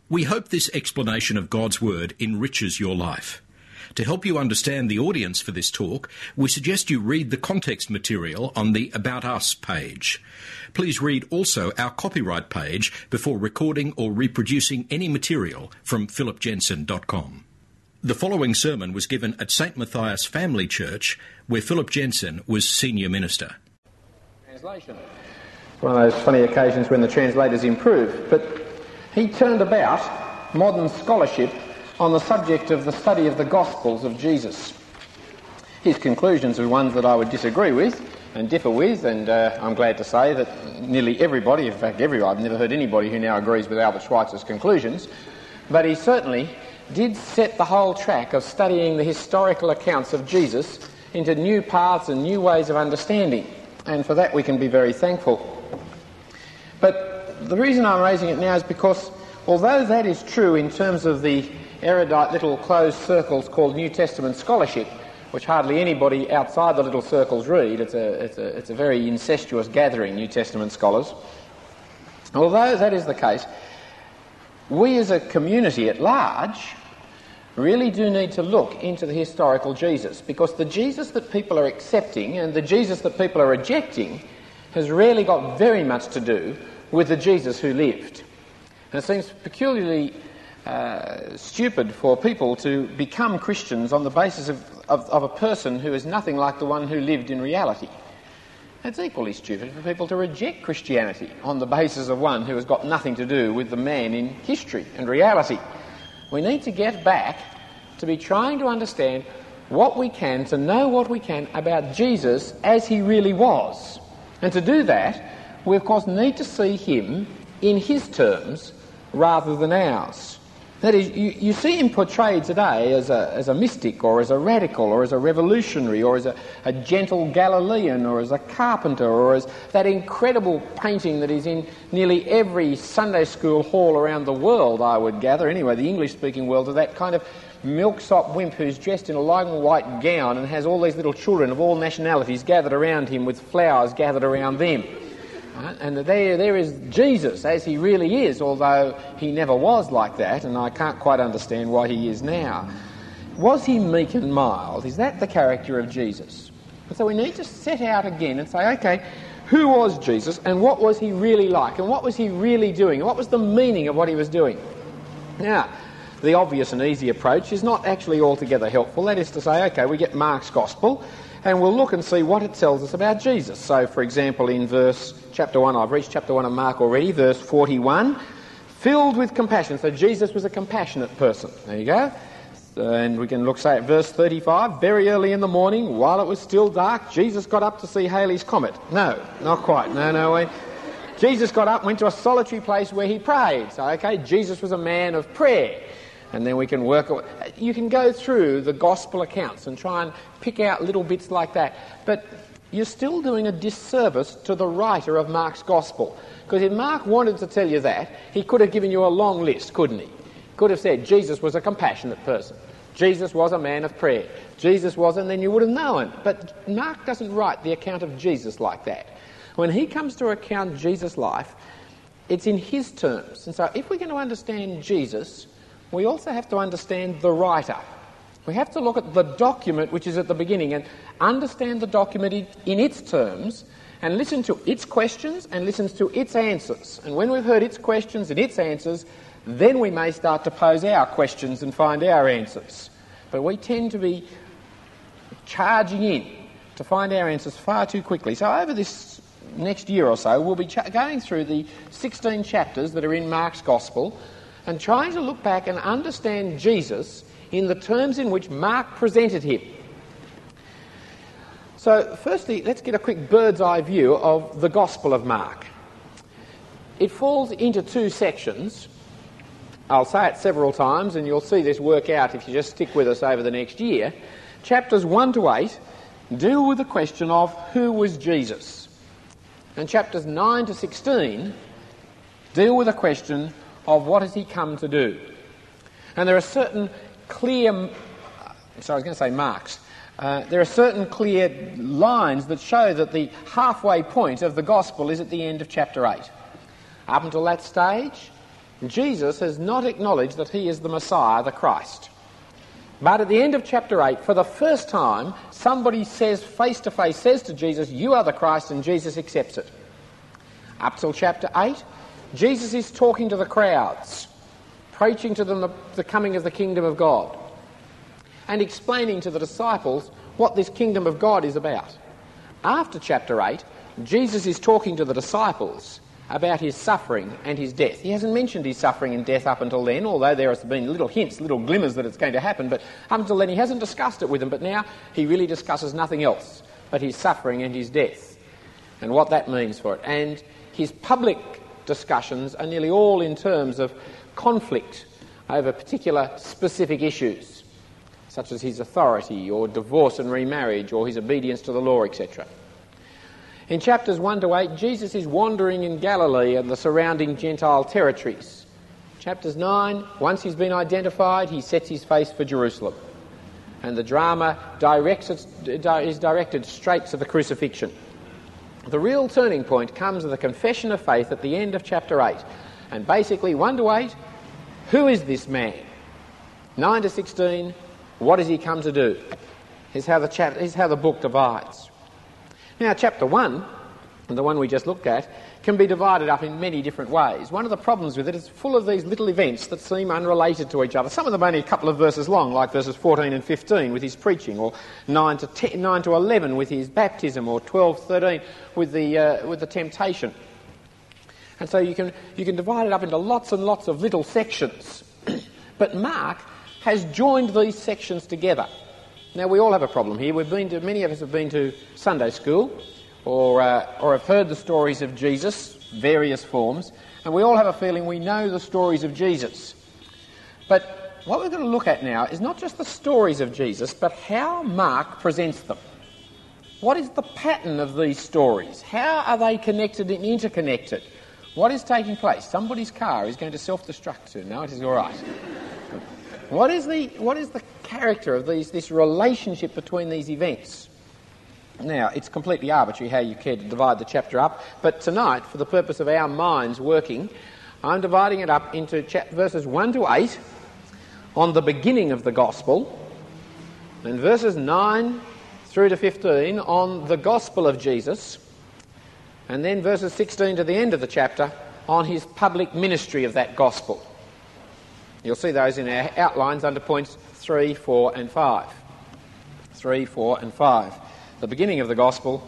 We hope this explanation of God's Word enriches your life. To help you understand the audience for this talk, we suggest you read the context material on the About Us page. Please read also our copyright page before recording or reproducing any material from philipjensen.com. The following sermon was given at St. Matthias Family Church, where Philip Jensen was senior minister. Translation. One of those funny occasions when the translators improve, but he turned about modern scholarship on the subject of the study of the Gospels of Jesus. His conclusions are ones that I would disagree with and differ with, and I'm glad to say that nearly everybody, in fact everyone, I've never heard anybody who now agrees with Albert Schweitzer's conclusions, but he certainly did set the whole track of studying the historical accounts of Jesus into new paths and new ways of understanding, and for that we can be very thankful. But the reason I'm raising it now is because although that is true in terms of the erudite little closed circles called New Testament scholarship, which hardly anybody outside the little circles read, it's a very incestuous gathering, New Testament scholars. Although that is the case, we as a community at large really do need to look into the historical Jesus, because the Jesus that people are accepting and the Jesus that people are rejecting has really got very much to do with the Jesus who lived. And it seems peculiarly stupid for people to become Christians on the basis of a person who is nothing like the one who lived in reality. It's equally stupid for people to reject Christianity on the basis of one who has got nothing to do with the man in history and reality. We need to get back to be trying to understand what we can, to know what we can about Jesus as he really was. And to do that, we of course need to see him in his terms rather than ours. That is, you see him portrayed today as a mystic, or as a radical, or as a revolutionary, or as a gentle Galilean, or as a carpenter, or as that incredible painting that is in nearly every Sunday school hall around the world, I would gather, anyway, the English-speaking world, of that kind of milksop wimp who's dressed in a long white gown and has all these little children of all nationalities gathered around him with flowers gathered around them. And there is Jesus as he really is, although he never was like that, and I can't quite understand why he is now. Was he meek and mild? Is that the character of Jesus? And so we need to set out again and say, okay, who was Jesus and what was he really like and what was he really doing and what was the meaning of what he was doing? Now, the obvious and easy approach is not actually altogether helpful. That is to say, okay, we get Mark's Gospel and we'll look and see what it tells us about Jesus. So, for example, in chapter 1, I've reached chapter 1 of Mark already, verse 41, filled with compassion. So Jesus was a compassionate person. There you go. And we can look, say, at verse 35, very early in the morning, while it was still dark, Jesus got up to see Halley's Comet. No, not quite. No. Jesus got up, went to a solitary place where he prayed. So, okay, Jesus was a man of prayer. And then we can you can go through the gospel accounts and try and pick out little bits like that. But you're still doing a disservice to the writer of Mark's Gospel. Because if Mark wanted to tell you that, he could have given you a long list, couldn't he? Could have said Jesus was a compassionate person. Jesus was a man of prayer. Jesus was, and then you would have known. But Mark doesn't write the account of Jesus like that. When he comes to account Jesus' life, it's in his terms. And so if we're going to understand Jesus, we also have to understand the writer. We have to look at the document which is at the beginning and understand the document in its terms and listen to its questions and listen to its answers. And when we've heard its questions and its answers, then we may start to pose our questions and find our answers. But we tend to be charging in to find our answers far too quickly. So over this next year or so, we'll be going through the 16 chapters that are in Mark's Gospel and trying to look back and understand Jesus in the terms in which Mark presented him. So, firstly, let's get a quick bird's eye view of the Gospel of Mark. It falls into two sections. I'll say it several times, and you'll see this work out if you just stick with us over the next year. Chapters 1 to 8 deal with the question of who was Jesus. And chapters 9 to 16 deal with the question of what has he come to do. And there are certain clear marks. There are certain clear lines that show that the halfway point of the Gospel is at the end of chapter 8. Up until that stage, Jesus has not acknowledged that he is the Messiah, the Christ. But at the end of chapter 8, for the first time, somebody says face to face, says to Jesus, "You are the Christ," and Jesus accepts it. Up till chapter 8, Jesus is talking to the crowds, preaching to them the coming of the kingdom of God, and explaining to the disciples what this kingdom of God is about. After chapter 8, Jesus is talking to the disciples about his suffering and his death. He hasn't mentioned his suffering and death up until then, although there has been little hints, little glimmers that it's going to happen, but up until then he hasn't discussed it with them. But now he really discusses nothing else but his suffering and his death and what that means for it. And his public discussions are nearly all in terms of conflict over particular specific issues, such as his authority or divorce and remarriage or his obedience to the law, etc. In chapters 1 to 8, Jesus is wandering in Galilee and the surrounding Gentile territories. Chapters 9, once he's been identified, he sets his face for Jerusalem. And the drama is directed straight to the crucifixion. The real turning point comes with the confession of faith at the end of chapter 8. And basically, 1 to 8, who is this man? 9 to 16, what has he come to do? Here's how the book divides. Now, chapter 1, the one we just looked at, can be divided up in many different ways. One of the problems with it is full of these little events that seem unrelated to each other. Some of them only a couple of verses long, like verses 14 and 15 with his preaching, or 9 to 11 with his baptism, or 12, 13 with the temptation. And so you can divide it up into lots and lots of little sections. But Mark has joined these sections together. Now, we all have a problem here. Many of us have been to Sunday school or have heard the stories of Jesus, various forms, and we all have a feeling we know the stories of Jesus. But what we're going to look at now is not just the stories of Jesus, but how Mark presents them. What is the pattern of these stories? How are they connected and interconnected? What is taking place? Somebody's car is going to self-destruct soon. No, it is all right. What is the character of this relationship between these events? Now, it's completely arbitrary how you care to divide the chapter up, but tonight, for the purpose of our minds working, I'm dividing it up into verses 1 to 8 on the beginning of the gospel, and verses 9 through to 15 on the gospel of Jesus, and then verses 16 to the end of the chapter on his public ministry of that gospel. You'll see those in our outlines under points 3, 4 and 5. 3, 4 and 5. The beginning of the gospel,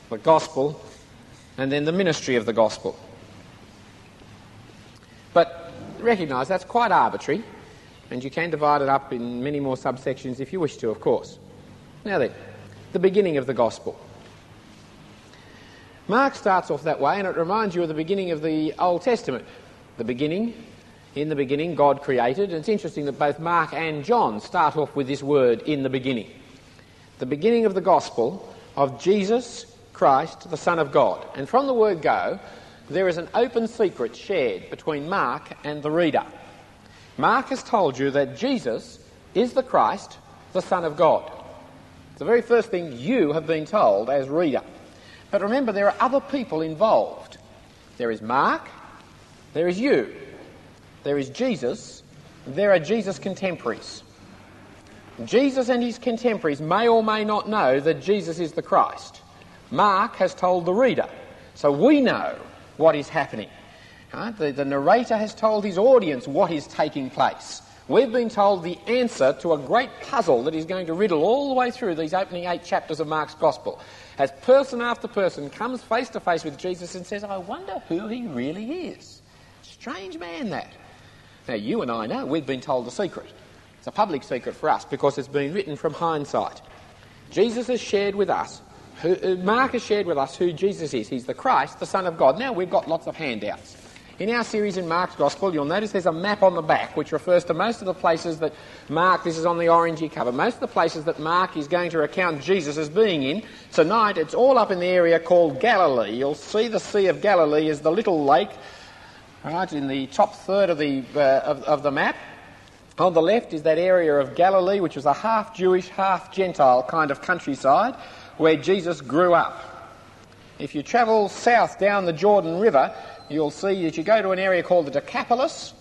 and then the ministry of the gospel. But recognise that's quite arbitrary, and you can divide it up in many more subsections if you wish to, of course. Now then, the beginning of the gospel. Mark starts off that way, and it reminds you of the beginning of the Old Testament. In the beginning, God created. And it's interesting that both Mark and John start off with this word, in the beginning. The beginning of the gospel of Jesus Christ, the Son of God. And from the word go, there is an open secret shared between Mark and the reader. Mark has told you that Jesus is the Christ, the Son of God. It's the very first thing you have been told as reader. But remember, there are other people involved. There is Mark, there is you. There is Jesus, there are Jesus' contemporaries. Jesus and his contemporaries may or may not know that Jesus is the Christ. Mark has told the reader, so we know what is happening. The narrator has told his audience what is taking place. We've been told the answer to a great puzzle that is going to riddle all the way through these opening 8 chapters of Mark's Gospel. As person after person comes face to face with Jesus and says, I wonder who he really is. Strange man, that. Now, you and I know we've been told the secret. It's a public secret for us because it's been written from hindsight. Jesus has shared with us, Mark has shared with us who Jesus is. He's the Christ, the Son of God. Now, we've got lots of handouts. In our series in Mark's Gospel, you'll notice there's a map on the back which refers to most of the places that Mark, this is on the orangey cover, most of the places that Mark is going to recount Jesus as being in. Tonight, it's all up in the area called Galilee. You'll see the Sea of Galilee is the little lake, right, in the top third of the map. On the left is that area of Galilee, which was a half-Jewish, half-Gentile kind of countryside, where Jesus grew up. If you travel south down the Jordan River, you'll see that you go to an area called the Decapolis,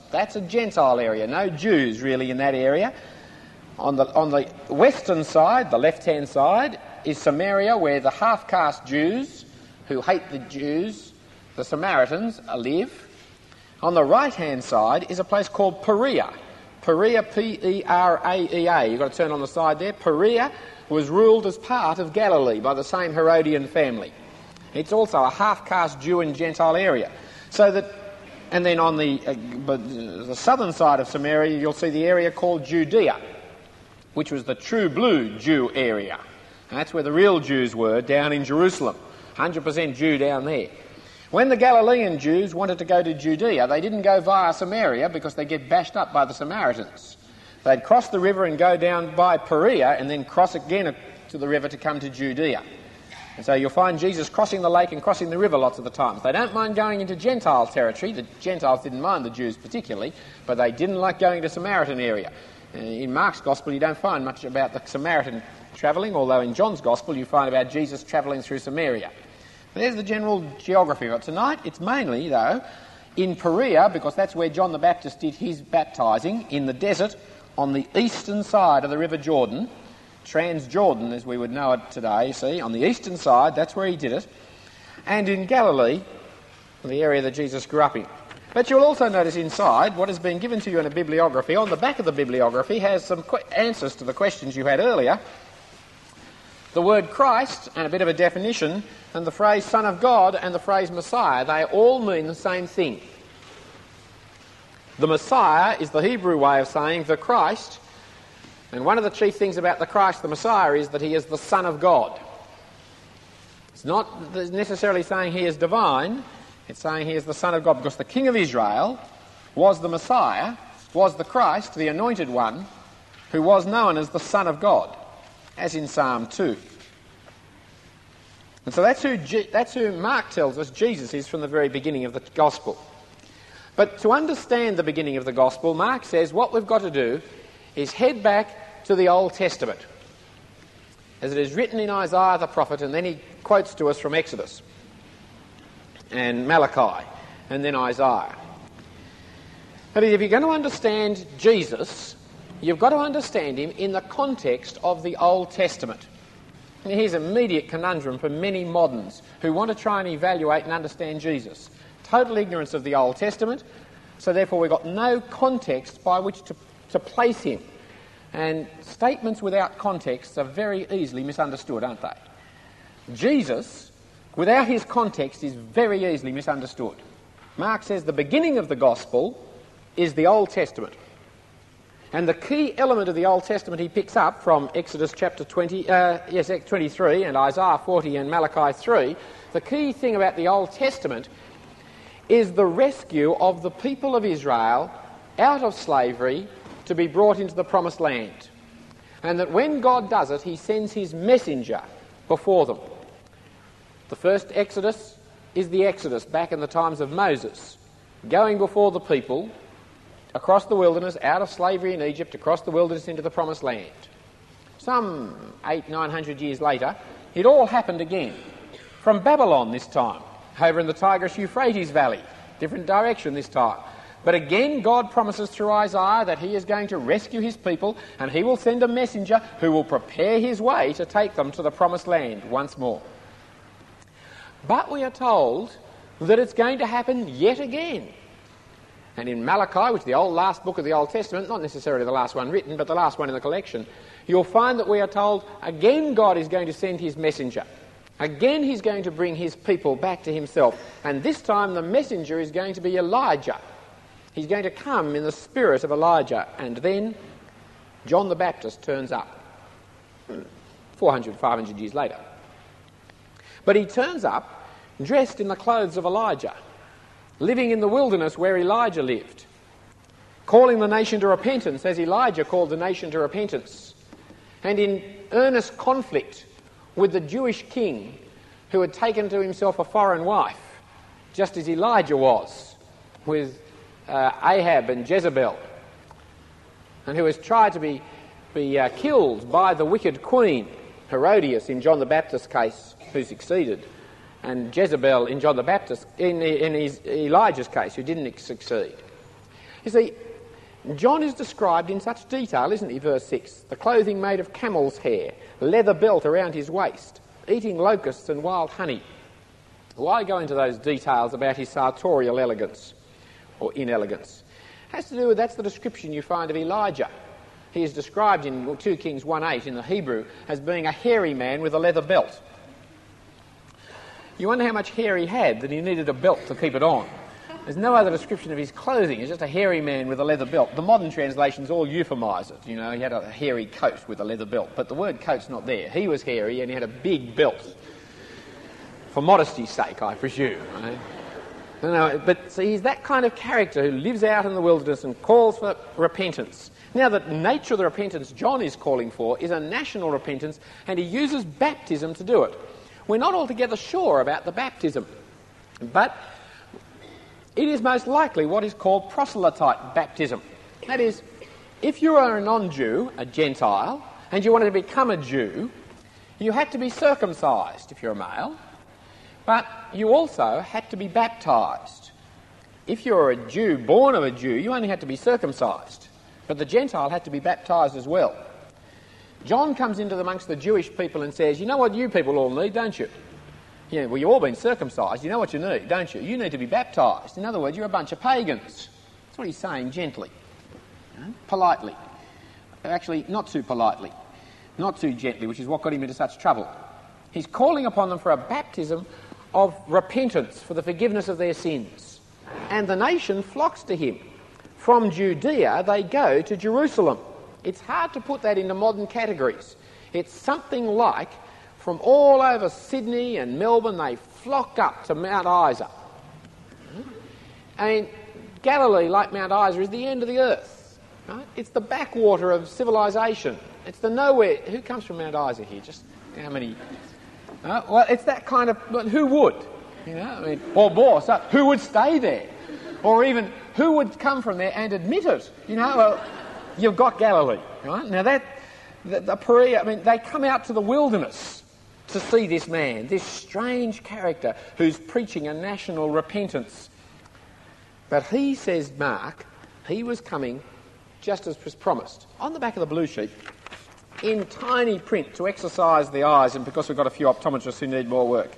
That's a Gentile area. No Jews really in that area. On the western side, the left-hand side, is Samaria, where the half-caste Jews who hate the Jews, the Samaritans, live. On the right-hand side is a place called Perea. Perea, P-E-R-A-E-A. You've got to turn on the side there. Perea was ruled as part of Galilee by the same Herodian family. It's also a half-caste Jew and Gentile area. And then on the southern side of Samaria, you'll see the area called Judea, which was the true blue Jew area. And that's where the real Jews were, down in Jerusalem. 100% Jew down there. When the Galilean Jews wanted to go to Judea, they didn't go via Samaria because they'd get bashed up by the Samaritans. They'd cross the river and go down by Perea and then cross again to the river to come to Judea. And so you'll find Jesus crossing the lake and crossing the river lots of the times. They don't mind going into Gentile territory. The Gentiles didn't mind the Jews particularly, but they didn't like going to Samaritan area. In Mark's Gospel, you don't find much about the Samaritan travelling, although in John's Gospel you find about Jesus travelling through Samaria. There's the general geography of it. Tonight it's mainly, though, in Perea, because that's where John the Baptist did his baptising, in the desert on the eastern side of the River Jordan, Transjordan as we would know it today, you see, on the eastern side, that's where he did it, and in Galilee, the area that Jesus grew up in. But you'll also notice inside what has been given to you in a bibliography. On the back of the bibliography has some answers to the questions you had earlier. The word Christ and a bit of a definition, and the phrase Son of God and the phrase Messiah, they all mean the same thing. The Messiah is the Hebrew way of saying the Christ, and one of the chief things about the Christ, the Messiah, is that he is the Son of God. It's not necessarily saying he is divine, it's saying he is the Son of God, because the King of Israel was the Messiah, was the Christ, the Anointed One, who was known as the Son of God, as in Psalm 2. And so that's who Mark tells us Jesus is from the very beginning of the Gospel. But to understand the beginning of the Gospel, Mark says what we've got to do is head back to the Old Testament, as it is written in Isaiah the prophet, and then he quotes to us from Exodus and Malachi, and then Isaiah. But if you're going to understand Jesus, you've got to understand him in the context of the Old Testament. And here's an immediate conundrum for many moderns who want to try and evaluate and understand Jesus. Total ignorance of the Old Testament, so therefore we've got no context by which to place him. And statements without context are very easily misunderstood, aren't they? Jesus, without his context, is very easily misunderstood. Mark says the beginning of the Gospel is the Old Testament. And the key element of the Old Testament he picks up from Exodus chapter 23 and Isaiah 40 and Malachi 3, the key thing about the Old Testament is the rescue of the people of Israel out of slavery to be brought into the promised land. And that when God does it, he sends his messenger before them. The first Exodus is the Exodus back in the times of Moses, going before the people across the wilderness, out of slavery in Egypt, across the wilderness into the promised land. Some 800-900 years later, it all happened again. From Babylon this time, over in the Tigris-Euphrates Valley, different direction this time. But again, God promises through Isaiah that he is going to rescue his people, and he will send a messenger who will prepare his way to take them to the promised land once more. But we are told that it's going to happen yet again. And in Malachi, which is the last book of the Old Testament, not necessarily the last one written, but the last one in the collection, you'll find that we are told again God is going to send his messenger. Again he's going to bring his people back to himself. And this time the messenger is going to be Elijah. He's going to come in the spirit of Elijah. And then John the Baptist turns up 400, 500 years later. But he turns up dressed in the clothes of Elijah, living in the wilderness where Elijah lived, calling the nation to repentance as Elijah called the nation to repentance, and in earnest conflict with the Jewish king who had taken to himself a foreign wife, just as Elijah was with Ahab and Jezebel, and who was tried to be killed by the wicked queen, Herodias in John the Baptist's case, who succeeded, and Jezebel in John the Baptist, in Elijah's case, who didn't succeed. You see, John is described in such detail, isn't he, verse 6? The clothing made of camel's hair, leather belt around his waist, eating locusts and wild honey. Why go into those details about his sartorial elegance or inelegance? It has to do with, that's the description you find of Elijah. He is described in 2 Kings 1:8 in the Hebrew as being a hairy man with a leather belt. You wonder how much hair he had that he needed a belt to keep it on. There's no other description of his clothing. It's just a hairy man with a leather belt. The modern translations all euphemise it. You know, he had a hairy coat with a leather belt. But the word coat's not there. He was hairy and he had a big belt. For modesty's sake, I presume. Right? No, but see, he's that kind of character who lives out in the wilderness and calls for repentance. Now, the nature of the repentance John is calling for is a national repentance, and he uses baptism to do it. We're not altogether sure about the baptism, but it is most likely what is called proselyte baptism. That is, if you are a non-Jew, a Gentile, and you wanted to become a Jew, you had to be circumcised if you're a male, but you also had to be baptised. If you're a Jew, born of a Jew, you only had to be circumcised, but the Gentile had to be baptised as well. John comes into amongst the Jewish people and says, you know what you people all need, don't you? Yeah, well, you've all been circumcised. You know what you need, don't you? You need to be baptised. In other words, you're a bunch of pagans. That's what he's saying gently, politely. Actually, not too politely, not too gently, which is what got him into such trouble. He's calling upon them for a baptism of repentance for the forgiveness of their sins. And the nation flocks to him. From Judea, they go to Jerusalem. It's hard to put that into modern categories. It's something like from all over Sydney and Melbourne, they flock up to Mount Isa. I mean, Galilee, like Mount Isa, is the end of the earth. Right? It's the backwater of civilization. It's the nowhere. Who comes from Mount Isa here? Just how many? Well, it's that kind of. Who would? You know, I mean, or more. So who would stay there? Or even who would come from there and admit it? You know, well, you've got Galilee, right? Now the Perea, I mean, they come out to the wilderness to see this man, this strange character who's preaching a national repentance. But he says, Mark, he was coming just as was promised. On the back of the blue sheet, in tiny print to exercise the eyes, and because we've got a few optometrists who need more work,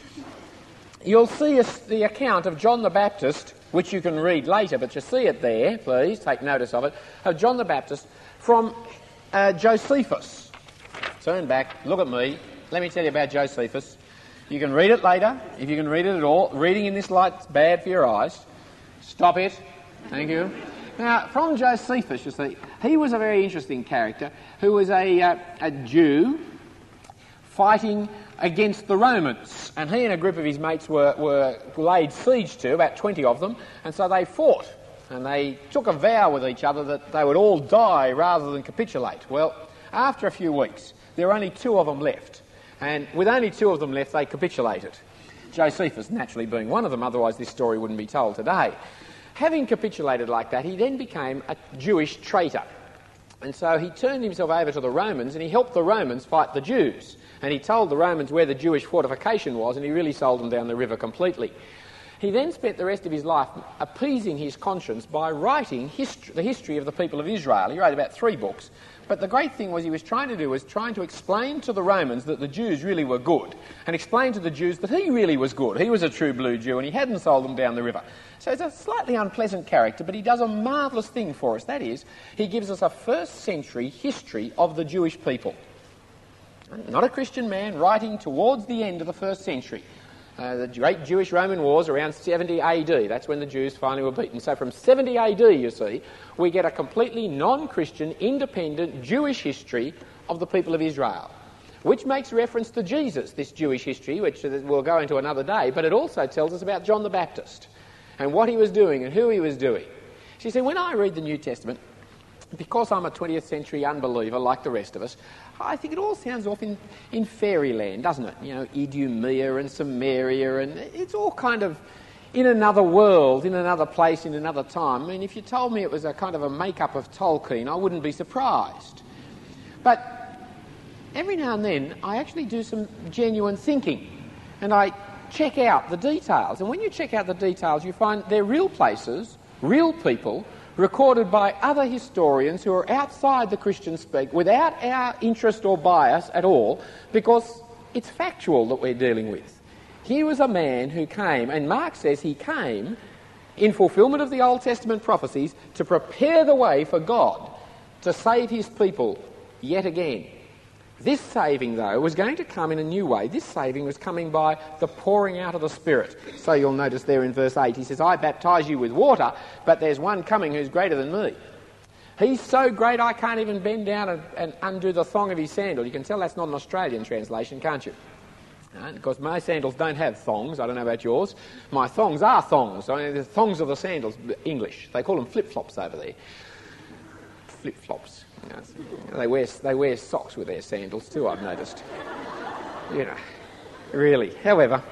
you'll see the account of John the Baptist, which you can read later, but you see it there, please, take notice of it, of John the Baptist from Josephus. Turn back, look at me. Let me tell you about Josephus. You can read it later, if you can read it at all. Reading in this light's bad for your eyes. Stop it. Thank you. Now, from Josephus, you see, he was a very interesting character who was a Jew fighting against the Romans. And he and a group of his mates were laid siege to, about 20 of them, and so they fought. And they took a vow with each other that they would all die rather than capitulate. Well, after a few weeks, there were only 2 of them left. And with only 2 of them left, they capitulated. Josephus naturally being one of them, otherwise this story wouldn't be told today. Having capitulated like that, he then became a Jewish traitor. And so he turned himself over to the Romans and he helped the Romans fight the Jews. And he told the Romans where the Jewish fortification was, and he really sold them down the river completely. He then spent the rest of his life appeasing his conscience by writing the history of the people of Israel. He wrote about 3 books. But the great thing was he was trying to explain to the Romans that the Jews really were good, and explain to the Jews that he really was good. He was a true blue Jew and he hadn't sold them down the river. So he's a slightly unpleasant character, but he does a marvellous thing for us. That is, he gives us a 1st century history of the Jewish people. Not a Christian man, writing towards the end of the 1st century. The great Jewish-Roman wars around 70 AD. That's when the Jews finally were beaten. So from 70 AD, you see, we get a completely non-Christian, independent Jewish history of the people of Israel, which makes reference to Jesus, this Jewish history, which we'll go into another day, but it also tells us about John the Baptist and what he was doing and who he was doing. So you see, when I read the New Testament, because I'm a 20th century unbeliever like the rest of us, I think it all sounds off in fairyland, doesn't it? You know, Idumea and Samaria, and it's all kind of in another world, in another place, in another time. I mean, if you told me it was a kind of a make-up of Tolkien, I wouldn't be surprised. But every now and then, I actually do some genuine thinking, and I check out the details. And when you check out the details, you find they're real places, real people, recorded by other historians who are outside the Christian speak, without our interest or bias at all, because it's factual that we're dealing with. Here was a man who came, and Mark says he came in fulfilment of the Old Testament prophecies to prepare the way for God to save his people yet again. This saving, though, was going to come in a new way. This saving was coming by the pouring out of the Spirit. So you'll notice there in verse 8, he says, I baptise you with water, but there's one coming who's greater than me. He's so great I can't even bend down and undo the thong of his sandal. You can tell that's not an Australian translation, can't you? Because my sandals don't have thongs. I don't know about yours. My thongs are thongs. I mean, the thongs of the sandals, English. They call them flip-flops over there. Flip-flops. They wear socks with their sandals too, I've noticed. Really. However,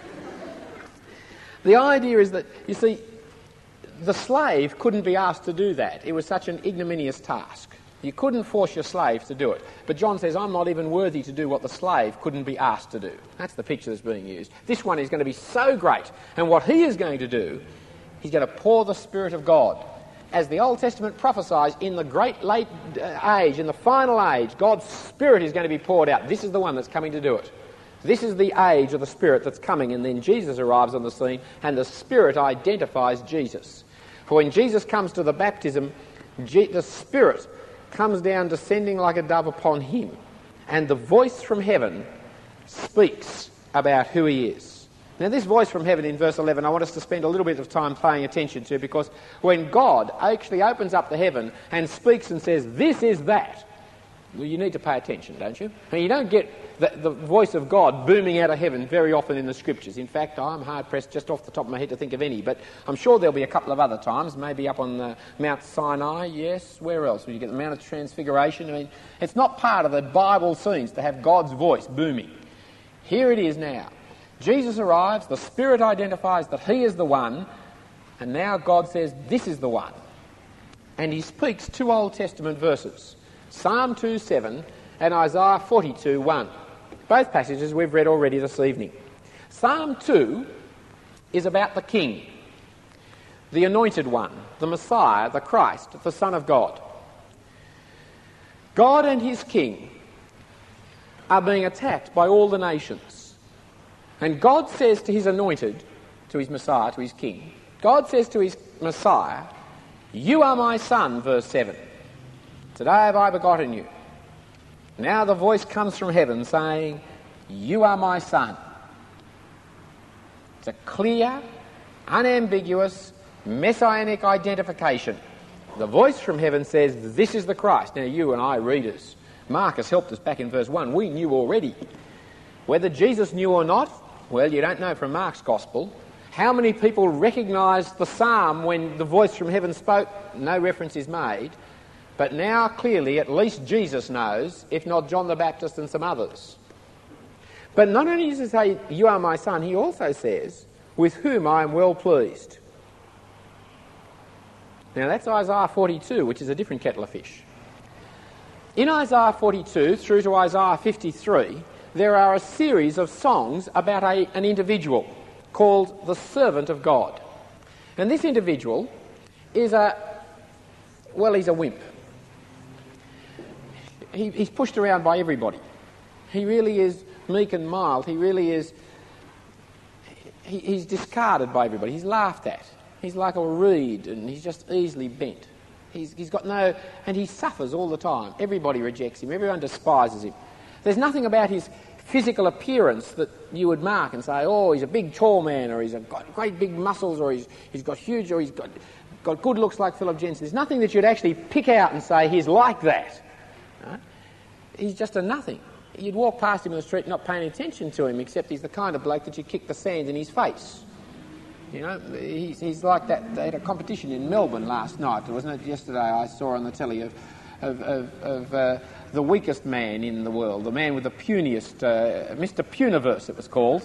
the idea is that, you see, the slave couldn't be asked to do that. It was such an ignominious task. You couldn't force your slave to do it. But John says, I'm not even worthy to do what the slave couldn't be asked to do. That's the picture that's being used. This one is going to be so great. And what he is going to do, he's going to pour the Spirit of God. As the Old Testament prophesies, in the great late age, in the final age, God's Spirit is going to be poured out. This is the one that's coming to do it. This is the age of the Spirit that's coming, and then Jesus arrives on the scene, and the Spirit identifies Jesus. For when Jesus comes to the baptism, the Spirit comes down descending like a dove upon him, and the voice from heaven speaks about who he is. Now this voice from heaven in verse 11 I want us to spend a little bit of time paying attention to, because when God actually opens up the heaven and speaks and says, this is that, well, you need to pay attention, don't you? And you don't get the voice of God booming out of heaven very often in the Scriptures. In fact, I'm hard-pressed just off the top of my head to think of any, but I'm sure there'll be a couple of other times, maybe up on Mount Sinai, yes, where else? Will you get the Mount of Transfiguration? I mean, it's not part of the Bible scenes to have God's voice booming. Here it is now. Jesus arrives, the Spirit identifies that he is the one, and now God says, this is the one. And he speaks two Old Testament verses, Psalm 2:7 and Isaiah 42:1. Both passages we've read already this evening. Psalm 2 is about the King, the Anointed One, the Messiah, the Christ, the Son of God. God and his King are being attacked by all the nations. And God says to his anointed, to his Messiah, to his King, God says to his Messiah, you are my son, verse 7. Today have I begotten you. Now the voice comes from heaven saying, you are my son. It's a clear, unambiguous, messianic identification. The voice from heaven says, this is the Christ. Now you and I, readers, Mark has helped us back in verse 1. We knew already. Whether Jesus knew or not, well, you don't know from Mark's Gospel. How many people recognised the psalm when the voice from heaven spoke? No reference is made. But now, clearly, at least Jesus knows, if not John the Baptist and some others. But not only does he say, you are my son, he also says, with whom I am well pleased. Now, that's Isaiah 42, which is a different kettle of fish. In Isaiah 42 through to Isaiah 53, there are a series of songs about an individual called the servant of God. And this individual is he's a wimp. He's pushed around by everybody. He really is meek and mild. He really is... He's discarded by everybody. He's laughed at. He's like a reed, and he's just easily bent. He's got no... And he suffers all the time. Everybody rejects him. Everyone despises him. There's nothing about his physical appearance that you would mark and say, oh, he's a big tall man, or he's got great big muscles, or he's got huge, or he's got good looks like Philip Jensen. There's nothing that you'd actually pick out and say he's like that. Right? He's just a nothing. You'd walk past him in the street not paying attention to him, except he's the kind of bloke that you kick the sand in his face. You know, he's like that. They had a competition in Melbourne last night, wasn't it? Yesterday I saw on the telly of the weakest man in the world, the man with the puniest, Mr. Puniverse it was called.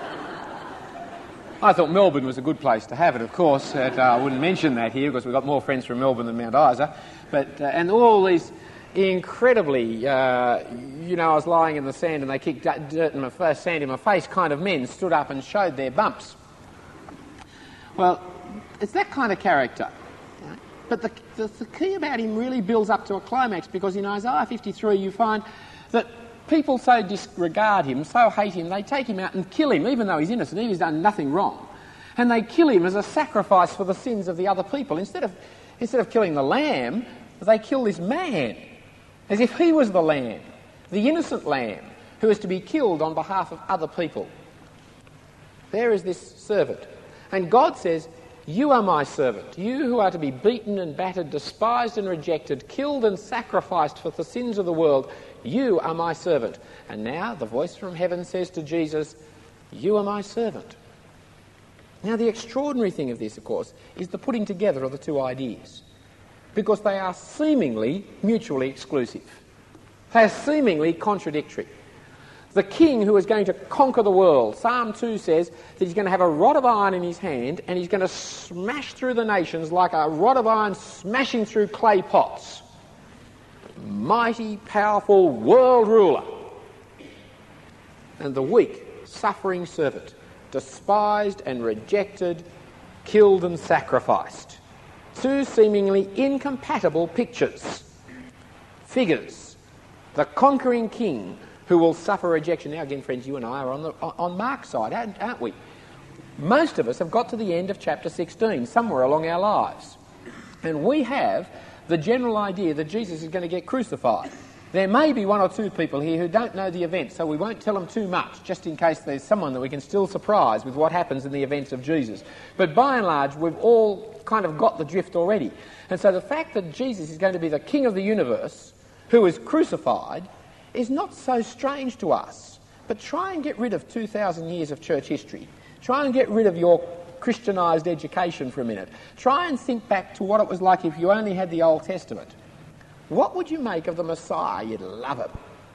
I thought Melbourne was a good place to have it, of course. I wouldn't mention that here because we've got more friends from Melbourne than Mount Isa. But and all these incredibly, I was lying in the sand and they kicked sand in my face kind of men stood up and showed their bumps. Well, it's that kind of character. But the key about him really builds up to a climax, because in Isaiah 53 you find that people so disregard him, so hate him, they take him out and kill him, even though he's innocent, he's done nothing wrong. And they kill him as a sacrifice for the sins of the other people. Instead of killing the lamb, they kill this man, as if he was the lamb, the innocent lamb, who is to be killed on behalf of other people. There is this servant. And God says, you are my servant, you who are to be beaten and battered, despised and rejected, killed and sacrificed for the sins of the world. You are my servant. And now the voice from heaven says to Jesus, you are my servant. Now the extraordinary thing of this, of course, is the putting together of the two ideas, because they are seemingly mutually exclusive. They are seemingly contradictory. The king who is going to conquer the world, Psalm 2 says that he's going to have a rod of iron in his hand and he's going to smash through the nations like a rod of iron smashing through clay pots. Mighty, powerful world ruler. And the weak, suffering servant, despised and rejected, killed and sacrificed. Two seemingly incompatible figures. The conquering king who will suffer rejection. Now again, friends, you and I are on Mark's side, aren't we? Most of us have got to the end of chapter 16, somewhere along our lives. And we have the general idea that Jesus is going to get crucified. There may be one or two people here who don't know the event, so we won't tell them too much, just in case there's someone that we can still surprise with what happens in the events of Jesus. But by and large, we've all kind of got the drift already. And so the fact that Jesus is going to be the king of the universe, who is crucified, is not so strange to us. But try and get rid of 2,000 years of church history. Try and get rid of your Christianised education for a minute. Try and think back to what it was like if you only had the Old Testament. What would you make of the Messiah? You'd love him.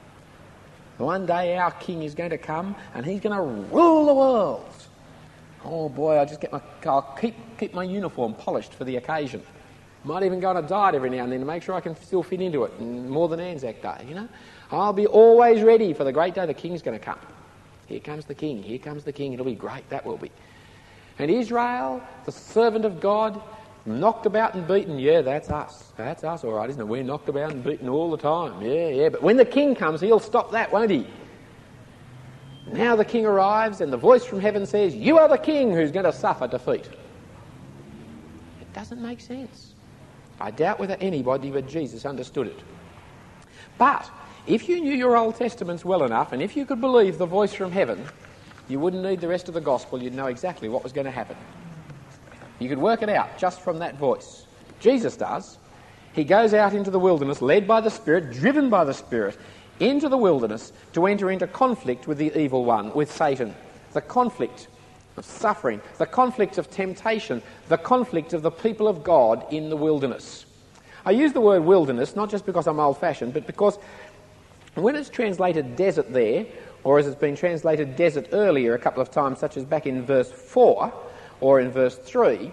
One day our king is going to come and he's going to rule the world. Oh boy, I'll keep my uniform polished for the occasion. Might even go on a diet every now and then to make sure I can still fit into it, more than Anzac Day, you know. I'll be always ready for the great day the king's going to come. Here comes the king, here comes the king. It'll be great, that will be. And Israel, the servant of God, knocked about and beaten. Yeah, that's us. That's us, all right, isn't it? We're knocked about and beaten all the time. Yeah. But when the king comes, he'll stop that, won't he? Now the king arrives and the voice from heaven says, you are the king who's going to suffer defeat. It doesn't make sense. I doubt whether anybody but Jesus understood it. But if you knew your Old Testaments well enough, and if you could believe the voice from heaven, you wouldn't need the rest of the gospel. You'd know exactly what was going to happen. You could work it out just from that voice. Jesus does. He goes out into the wilderness, led by the Spirit, driven by the Spirit, into the wilderness to enter into conflict with the evil one, with Satan. The conflict of suffering, the conflict of temptation, the conflict of the people of God in the wilderness. I use the word wilderness not just because I'm old-fashioned, but because when it's translated desert there, or as it's been translated desert earlier a couple of times, such as back in verse 4 or in verse 3,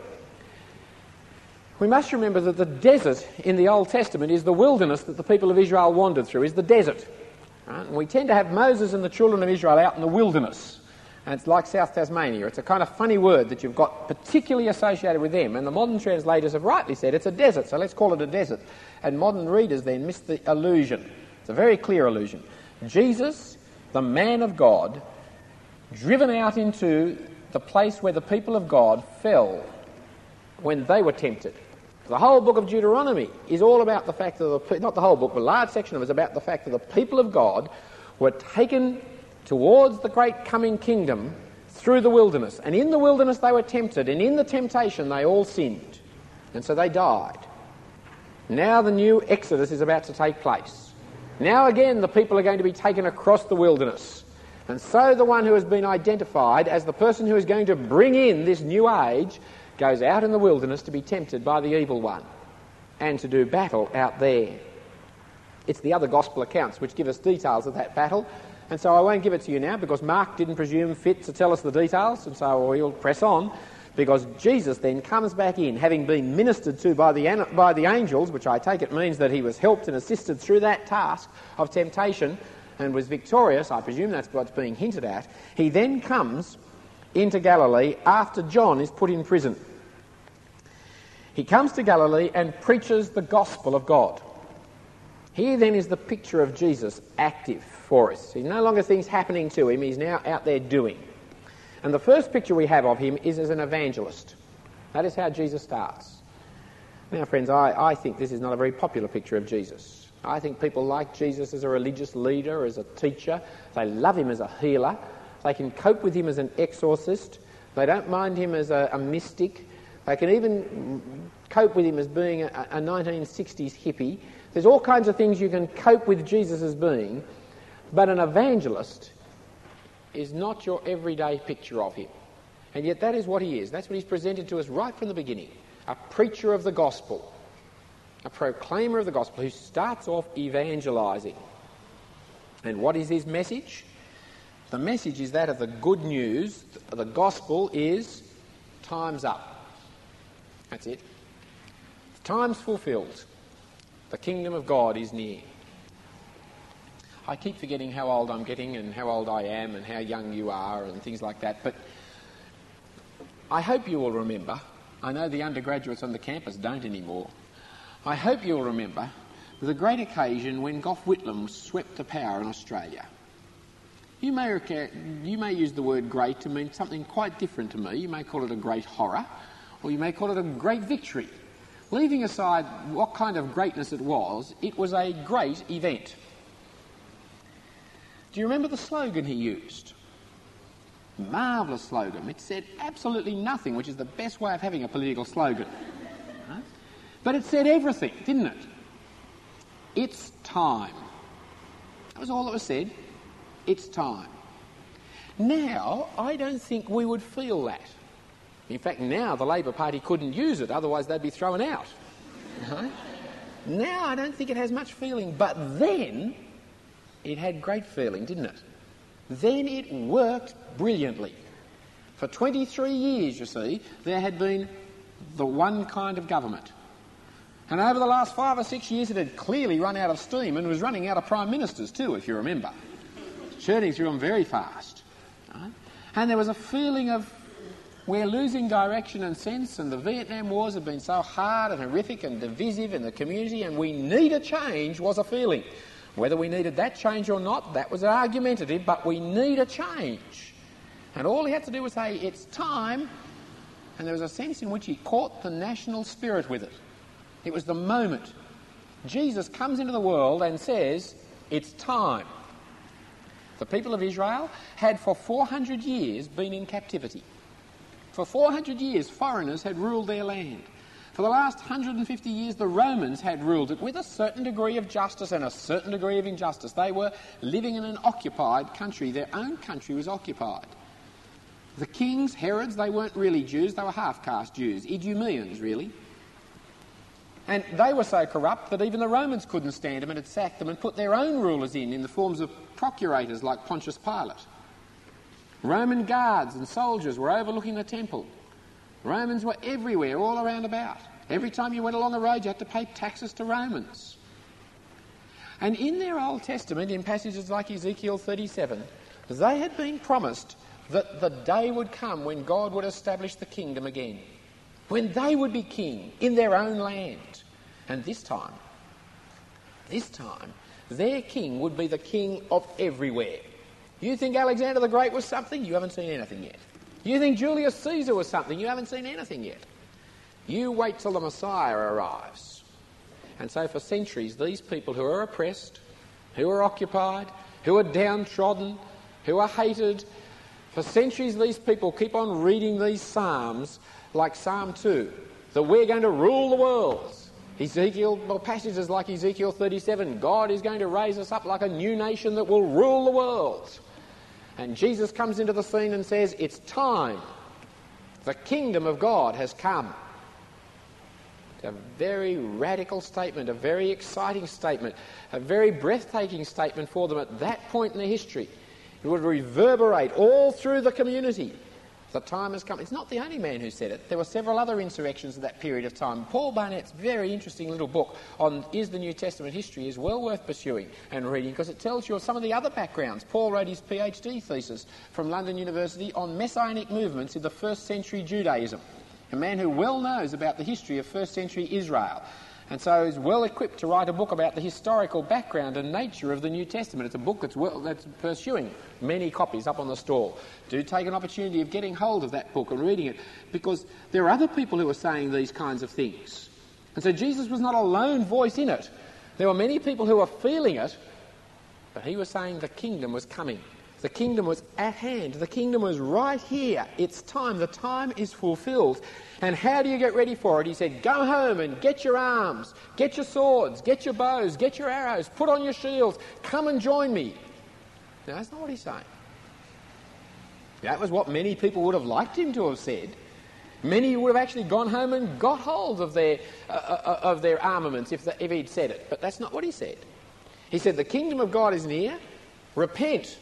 we must remember that the desert in the Old Testament is the wilderness that the people of Israel wandered through, is the desert. Right? And we tend to have Moses and the children of Israel out in the wilderness. And it's like South Tasmania. It's a kind of funny word that you've got particularly associated with them. And the modern translators have rightly said it's a desert, so let's call it a desert. And modern readers then miss the allusion. It's a very clear allusion. Jesus, the man of God, driven out into the place where the people of God fell when they were tempted. The whole book of Deuteronomy is all about the fact that, not the whole book, but a large section of it is about the fact that the people of God were taken towards the great coming kingdom through the wilderness. And in the wilderness they were tempted, and in the temptation they all sinned. And so they died. Now the new Exodus is about to take place. Now again the people are going to be taken across the wilderness. And so the one who has been identified as the person who is going to bring in this new age goes out in the wilderness to be tempted by the evil one and to do battle out there. It's the other gospel accounts which give us details of that battle. And so I won't give it to you now because Mark didn't presume fit to tell us the details, and so we'll press on, because Jesus then comes back in, having been ministered to by the angels, which I take it means that he was helped and assisted through that task of temptation and was victorious. I presume that's what's being hinted at. He then comes into Galilee after John is put in prison. He comes to Galilee and preaches the gospel of God. Here then is the picture of Jesus active for us. He's no longer things happening to him, he's now out there doing. And the first picture we have of him is as an evangelist. That is how Jesus starts. Now, friends, I think this is not a very popular picture of Jesus. I think people like Jesus as a religious leader, as a teacher. They love him as a healer. They can cope with him as an exorcist. They don't mind him as a mystic. They can even cope with him as being a 1960s hippie. There's all kinds of things you can cope with Jesus as being, but an evangelist is not your everyday picture of him. And yet that is what he is. That's what he's presented to us right from the beginning. A preacher of the gospel, a proclaimer of the gospel who starts off evangelising. And what is his message? The message is that of the good news. The gospel is time's up. That's it. Time's fulfilled. The kingdom of God is near. I keep forgetting how old I'm getting and how old I am and how young you are and things like that, but I hope you will remember, I know the undergraduates on the campus don't anymore, I hope you'll remember the great occasion when Gough Whitlam swept to power in Australia. You may use the word great to mean something quite different to me. You may call it a great horror, or you may call it a great victory. Leaving aside what kind of greatness it was a great event. Do you remember the slogan he used? Marvellous slogan. It said absolutely nothing, which is the best way of having a political slogan. Right? But it said everything, didn't it? It's time. That was all that was said. It's time. Now, I don't think we would feel that. In fact, now the Labor Party couldn't use it, otherwise they'd be thrown out. Right? Now I don't think it has much feeling, but then it had great feeling, didn't it? Then it worked brilliantly. For 23 years, you see, there had been the one kind of government. And over the last 5 or 6 years it had clearly run out of steam and was running out of prime ministers too, if you remember. Churning through them very fast. Right? And there was a feeling of we're losing direction and sense, and the Vietnam Wars have been so hard and horrific and divisive in the community, and we need a change was a feeling. Whether we needed that change or not, that was argumentative, but we need a change. And all he had to do was say, it's time, and there was a sense in which he caught the national spirit with it. It was the moment. Jesus comes into the world and says, it's time. The people of Israel had for 400 years been in captivity. For 400 years, foreigners had ruled their land. For the last 150 years, the Romans had ruled it with a certain degree of justice and a certain degree of injustice. They were living in an occupied country. Their own country was occupied. The kings, Herods, they weren't really Jews, they were half-caste Jews, Idumeans, really. And they were so corrupt that even the Romans couldn't stand them and had sacked them and put their own rulers in the forms of procurators like Pontius Pilate. Roman guards and soldiers were overlooking the temple. Romans were everywhere, all around about. Every time you went along a road, you had to pay taxes to Romans. And in their Old Testament, in passages like Ezekiel 37, they had been promised that the day would come when God would establish the kingdom again, when they would be king in their own land. And this time, their king would be the king of everywhere. You think Alexander the Great was something? You haven't seen anything yet. You think Julius Caesar was something? You haven't seen anything yet. You wait till the Messiah arrives. And so for centuries, these people who are oppressed, who are occupied, who are downtrodden, who are hated, for centuries these people keep on reading these psalms like Psalm 2, that we're going to rule the world. Passages like Ezekiel 37, God is going to raise us up like a new nation that will rule the world. And Jesus comes into the scene and says, it's time. The kingdom of God has come. It's a very radical statement, a very exciting statement, a very breathtaking statement for them at that point in their history. It would reverberate all through the community. The time has come. It's not the only man who said it. There were several other insurrections at that period of time. Paul Barnett's very interesting little book on Is the New Testament History is well worth pursuing and reading because it tells you of some of the other backgrounds. Paul wrote his PhD thesis from London University on messianic movements in the first century Judaism. a man who well knows about the history of first century Israel, and so is well equipped to write a book about the historical background and nature of the New Testament. It's a book that's pursuing many copies up on the stall. Do take an opportunity of getting hold of that book and reading it, because there are other people who are saying these kinds of things. And so Jesus was not a lone voice in it. There were many people who were feeling it, but he was saying the kingdom was coming. The kingdom was at hand. The kingdom was right here. It's time. The time is fulfilled. And how do you get ready for it? He said, go home and get your arms, get your swords, get your bows, get your arrows, put on your shields, come and join me. Now, that's not what he's saying. That was what many people would have liked him to have said. Many would have actually gone home and got hold of their armaments if he'd said it. But that's not what he said. He said, the kingdom of God is near. Repent.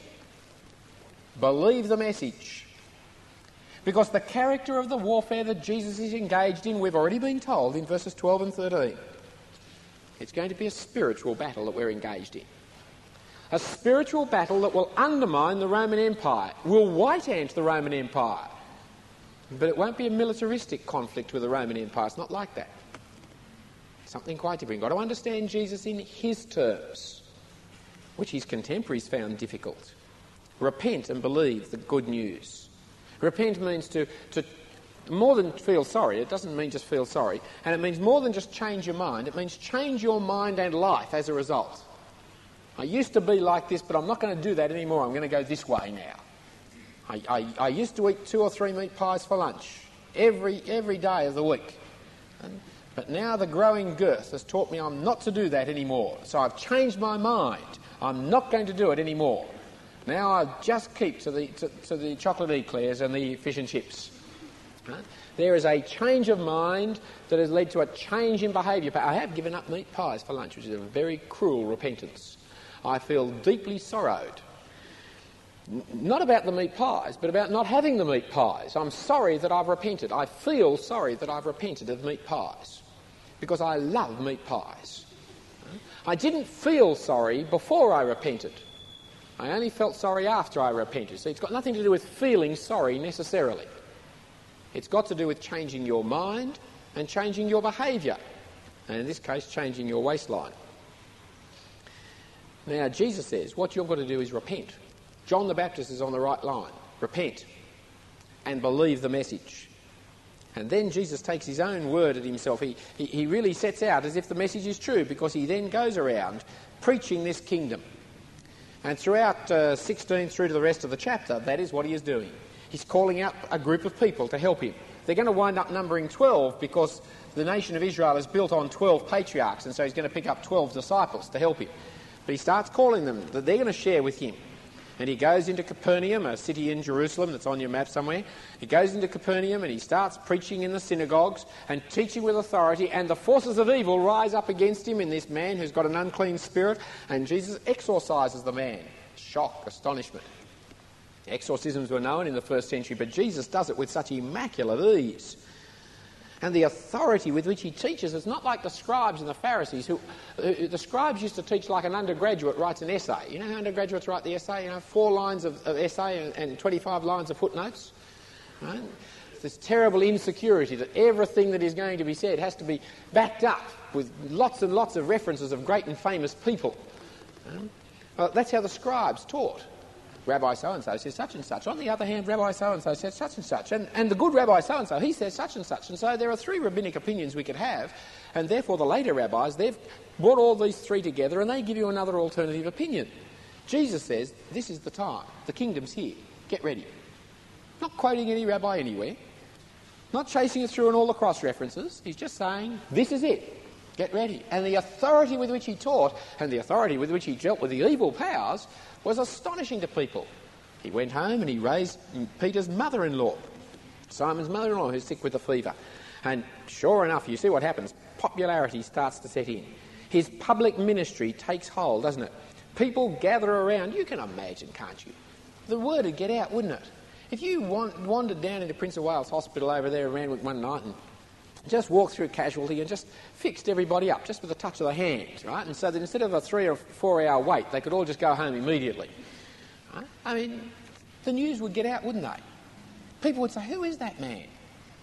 Believe the message. Because the character of the warfare that Jesus is engaged in, we've already been told in verses 12 and 13. It's going to be a spiritual battle that we're engaged in. A spiritual battle that will undermine the Roman Empire, will white ant the Roman Empire. But it won't be a militaristic conflict with the Roman Empire. It's not like that. Something quite different. You've got to understand Jesus in his terms, which his contemporaries found difficult. Repent and believe the good news. Repent means to more than feel sorry. It doesn't mean just feel sorry. And it means more than just change your mind. It means change your mind and life as a result. I used to be like this, but I'm not going to do that anymore. I'm going to go this way now. I used to eat 2 or 3 meat pies for lunch every day of the week. But now the growing girth has taught me I'm not to do that anymore. So I've changed my mind. I'm not going to do it anymore. Now I just keep to the chocolate eclairs and the fish and chips. Right? There is a change of mind that has led to a change in behaviour. I have given up meat pies for lunch, which is a very cruel repentance. I feel deeply sorrowed. Not about the meat pies, but about not having the meat pies. I'm sorry that I've repented. I feel sorry that I've repented of meat pies, because I love meat pies. I didn't feel sorry before I repented. I only felt sorry after I repented. So it's got nothing to do with feeling sorry necessarily. It's got to do with changing your mind and changing your behaviour. And in this case, changing your waistline. Now, Jesus says what you've got to do is repent. John the Baptist is on the right line. Repent and believe the message. And then Jesus takes his own word at himself. He really sets out as if the message is true, because he then goes around preaching this kingdom. And throughout 16 through to the rest of the chapter, that is what he is doing. He's calling out a group of people to help him. They're going to wind up numbering 12, because the nation of Israel is built on 12 patriarchs, and so he's going to pick up 12 disciples to help him. But he starts calling them, that they're going to share with him. And he goes into Capernaum, a city in Jerusalem that's on your map somewhere. He goes into Capernaum and he starts preaching in the synagogues and teaching with authority, and the forces of evil rise up against him in this man who's got an unclean spirit, and Jesus exorcises the man. Shock, astonishment. Exorcisms were known in the first century, but Jesus does it with such immaculate ease. And the authority with which he teaches is not like the scribes and the Pharisees, who the scribes used to teach like an undergraduate writes an essay. You know how undergraduates write the essay? 4 lines of essay and 25 lines of footnotes. Right? This terrible insecurity that everything that is going to be said has to be backed up with lots and lots of references of great and famous people. Well, that's how the scribes taught. Rabbi so-and-so says such and such. On the other hand, Rabbi so-and-so says such and such. And the good Rabbi so-and-so, he says such and such. And so there are 3 rabbinic opinions we could have, and therefore the later rabbis, they've brought all these 3 together and they give you another alternative opinion. Jesus says, this is the time. The kingdom's here. Get ready. Not quoting any rabbi anywhere. Not chasing it through on all the cross-references. He's just saying, this is it. Get ready. And the authority with which he taught and the authority with which he dealt with the evil powers was astonishing to people. He went home and he raised Peter's mother-in-law, Simon's mother-in-law, who's sick with a fever. And sure enough, you see what happens. Popularity starts to set in. His public ministry takes hold, doesn't it? People gather around. You can imagine, can't you? The word would get out, wouldn't it? If you wandered down into Prince of Wales Hospital over there in Randwick one night and just walked through casualty and just fixed everybody up, just with a touch of the hand, right? And so that instead of a 3 or 4 hour wait, they could all just go home immediately. Right? I mean, the news would get out, wouldn't they? People would say, who is that man?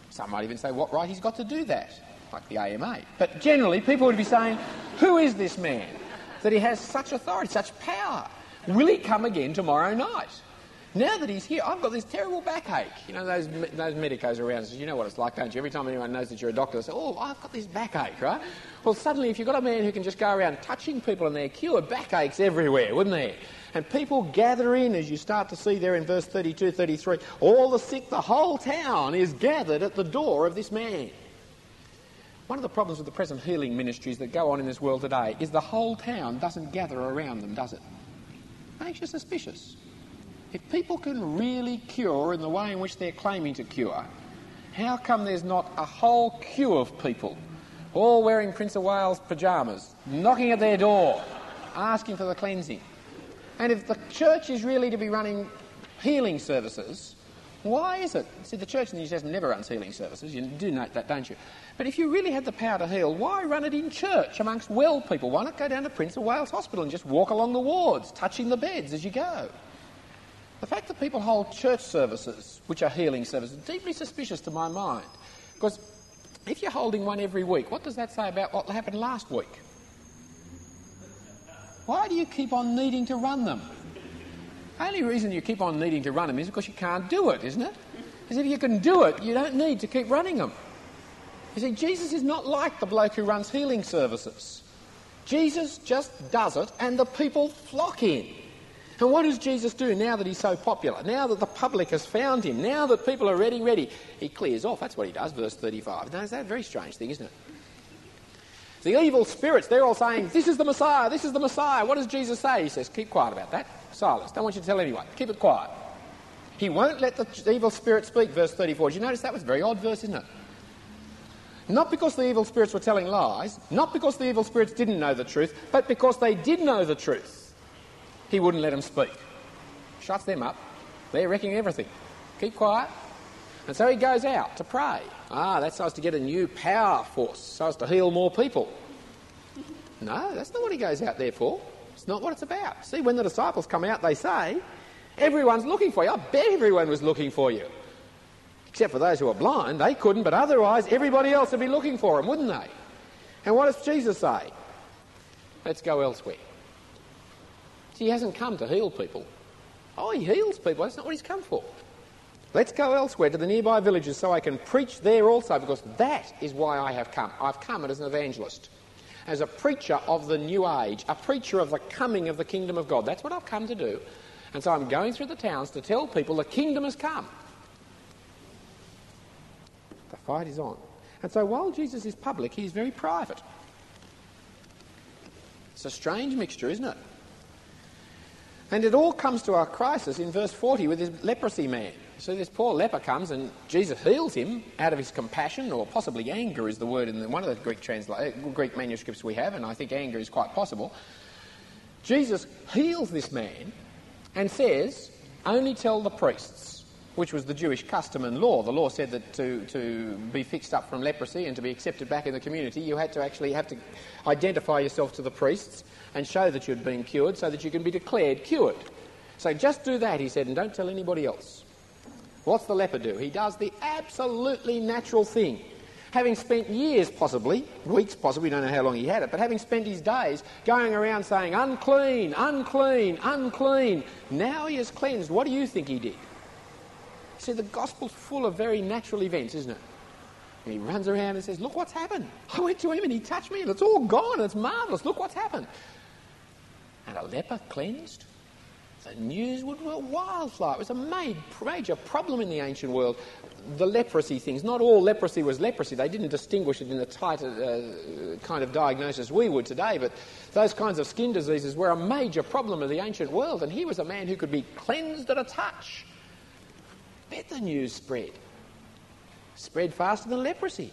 Some might even say, what right he's got to do that, like the AMA. But generally, people would be saying, who is this man that he has such authority, such power? Will he come again tomorrow night? Now that he's here, I've got this terrible backache. You know, those medicos around, you know what it's like, don't you? Every time anyone knows that you're a doctor, they say, oh, I've got this backache, right? Well, suddenly, if you've got a man who can just go around touching people and they're cured, backaches everywhere, wouldn't there? And people gather in, as you start to see there in verse 32, 33, all the sick, the whole town is gathered at the door of this man. One of the problems with the present healing ministries that go on in this world today is the whole town doesn't gather around them, does it? Makes you suspicious. If people can really cure in the way in which they're claiming to cure, how come there's not a whole queue of people, all wearing Prince of Wales pyjamas, knocking at their door, asking for the cleansing? And if the church is really to be running healing services, why is it? See, the church in the New Testament never runs healing services. You do note that, don't you? But if you really had the power to heal, why run it in church amongst well people? Why not go down to Prince of Wales Hospital and just walk along the wards, touching the beds as you go? The fact that people hold church services, which are healing services, is deeply suspicious to my mind. Because if you're holding one every week, what does that say about what happened last week? Why do you keep on needing to run them? The only reason you keep on needing to run them is because you can't do it, isn't it? Because if you can do it, you don't need to keep running them. You see, Jesus is not like the bloke who runs healing services. Jesus just does it and the people flock in. And what does Jesus do now that he's so popular? Now that the public has found him, now that people are ready, he clears off. That's what he does, verse 35. Now, is that a very strange thing, isn't it? The evil spirits, they're all saying, this is the Messiah, this is the Messiah. What does Jesus say? He says, keep quiet about that. Silence. Don't want you to tell anyone. Keep it quiet. He won't let the evil spirit speak, verse 34. Did you notice that was a very odd verse, isn't it? Not because the evil spirits were telling lies, not because the evil spirits didn't know the truth, but because they did know the truth. He wouldn't let them speak. Shuts them up. They're wrecking everything. Keep quiet. And so he goes out to pray. That's so as to get a new power force, so as to heal more people. No, that's not what he goes out there for. It's not what it's about. See, when the disciples come out, they say, everyone's looking for you. I bet everyone was looking for you. Except for those who are blind. They couldn't, but otherwise everybody else would be looking for him, wouldn't they? And what does Jesus say? Let's go elsewhere. He hasn't come to heal people. Oh, he heals people. That's not what he's come for. Let's go elsewhere to the nearby villages so I can preach there also, because that is why I have come. I've come as an evangelist, as a preacher of the new age, a preacher of the coming of the kingdom of God. That's what I've come to do. And so I'm going through the towns to tell people the kingdom has come. The fight is on. And so while Jesus is public, he's very private. It's a strange mixture, isn't it? And it all comes to a crisis in verse 40 with this leprosy man. So this poor leper comes and Jesus heals him out of his compassion, or possibly anger is the word in one of the Greek manuscripts we have, and I think anger is quite possible. Jesus heals this man and says, only tell the priests, which was the Jewish custom and law. The law said that to be fixed up from leprosy and to be accepted back in the community, you had to actually have to identify yourself to the priests and show that you'd been cured so that you can be declared cured. So just do that, he said, and don't tell anybody else. What's the leper do? He does the absolutely natural thing. Having spent years possibly, weeks possibly, we don't know how long he had it, but having spent his days going around saying, unclean, unclean, unclean, now he is cleansed. What do you think he did? See, the gospel's full of very natural events, isn't it? And he runs around and says, look what's happened. I went to him and he touched me and it's all gone. It's marvellous. Look what's happened. And a leper cleansed? The news would be wildfire. It was a major problem in the ancient world. The leprosy things. Not all leprosy was leprosy. They didn't distinguish it in the tight kind of diagnosis we would today, but those kinds of skin diseases were a major problem of the ancient world, and he was a man who could be cleansed at a touch. Bet the news spread. Spread faster than leprosy.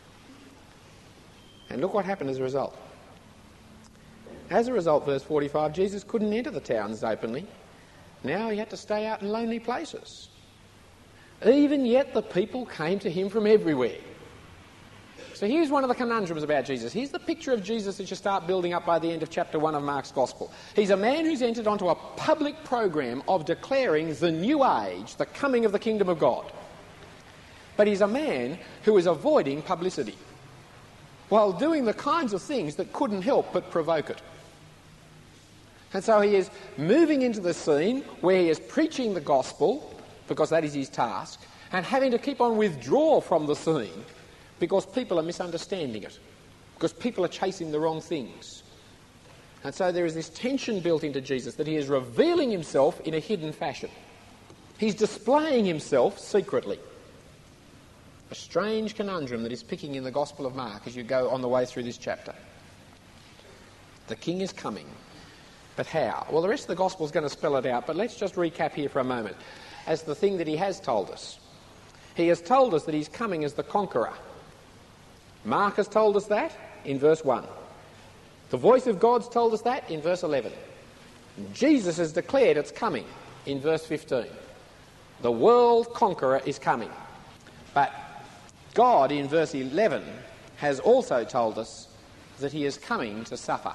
And look what happened as a result. As a result, verse 45, Jesus couldn't enter the towns openly. Now he had to stay out in lonely places. Even yet the people came to him from everywhere. So here's one of the conundrums about Jesus. Here's the picture of Jesus that you start building up by the end of chapter 1 of Mark's Gospel. He's a man who's entered onto a public program of declaring the new age, the coming of the kingdom of God. but he's a man who is avoiding publicity while doing the kinds of things that couldn't help but provoke it. And so he is moving into the scene where he is preaching the gospel, because that is his task, and having to keep on withdraw from the scene because people are misunderstanding it, because people are chasing the wrong things. And so there is this tension built into Jesus that he is revealing himself in a hidden fashion. He's displaying himself secretly. A strange conundrum that is picking in the Gospel of Mark as you go on the way through this chapter. The king is coming, but how? Well, the rest of the Gospel is going to spell it out, but let's just recap here for a moment as the thing that he has told us. He has told us that he's coming as the conqueror. Mark has told us that in verse 1. The voice of God's told us that in verse 11. Jesus has declared it's coming in verse 15. The world conqueror is coming. But God in verse 11 has also told us that he is coming to suffer.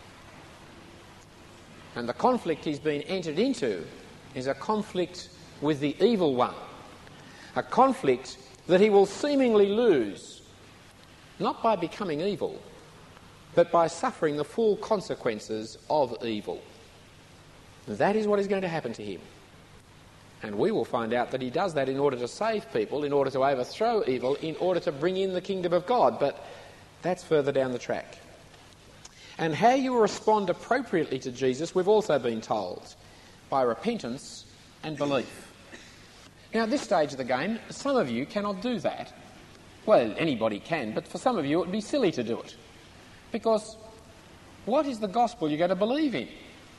And the conflict he's been entered into is a conflict with the evil one. A conflict that he will seemingly lose, not by becoming evil, but by suffering the full consequences of evil. That is what is going to happen to him. And we will find out that he does that in order to save people, in order to overthrow evil, in order to bring in the kingdom of God. But that's further down the track. And how you respond appropriately to Jesus, we've also been told, by repentance and belief. Now, at this stage of the game, some of you cannot do that. Well, anybody can, but for some of you it would be silly to do it. Because what is the gospel you're going to believe in?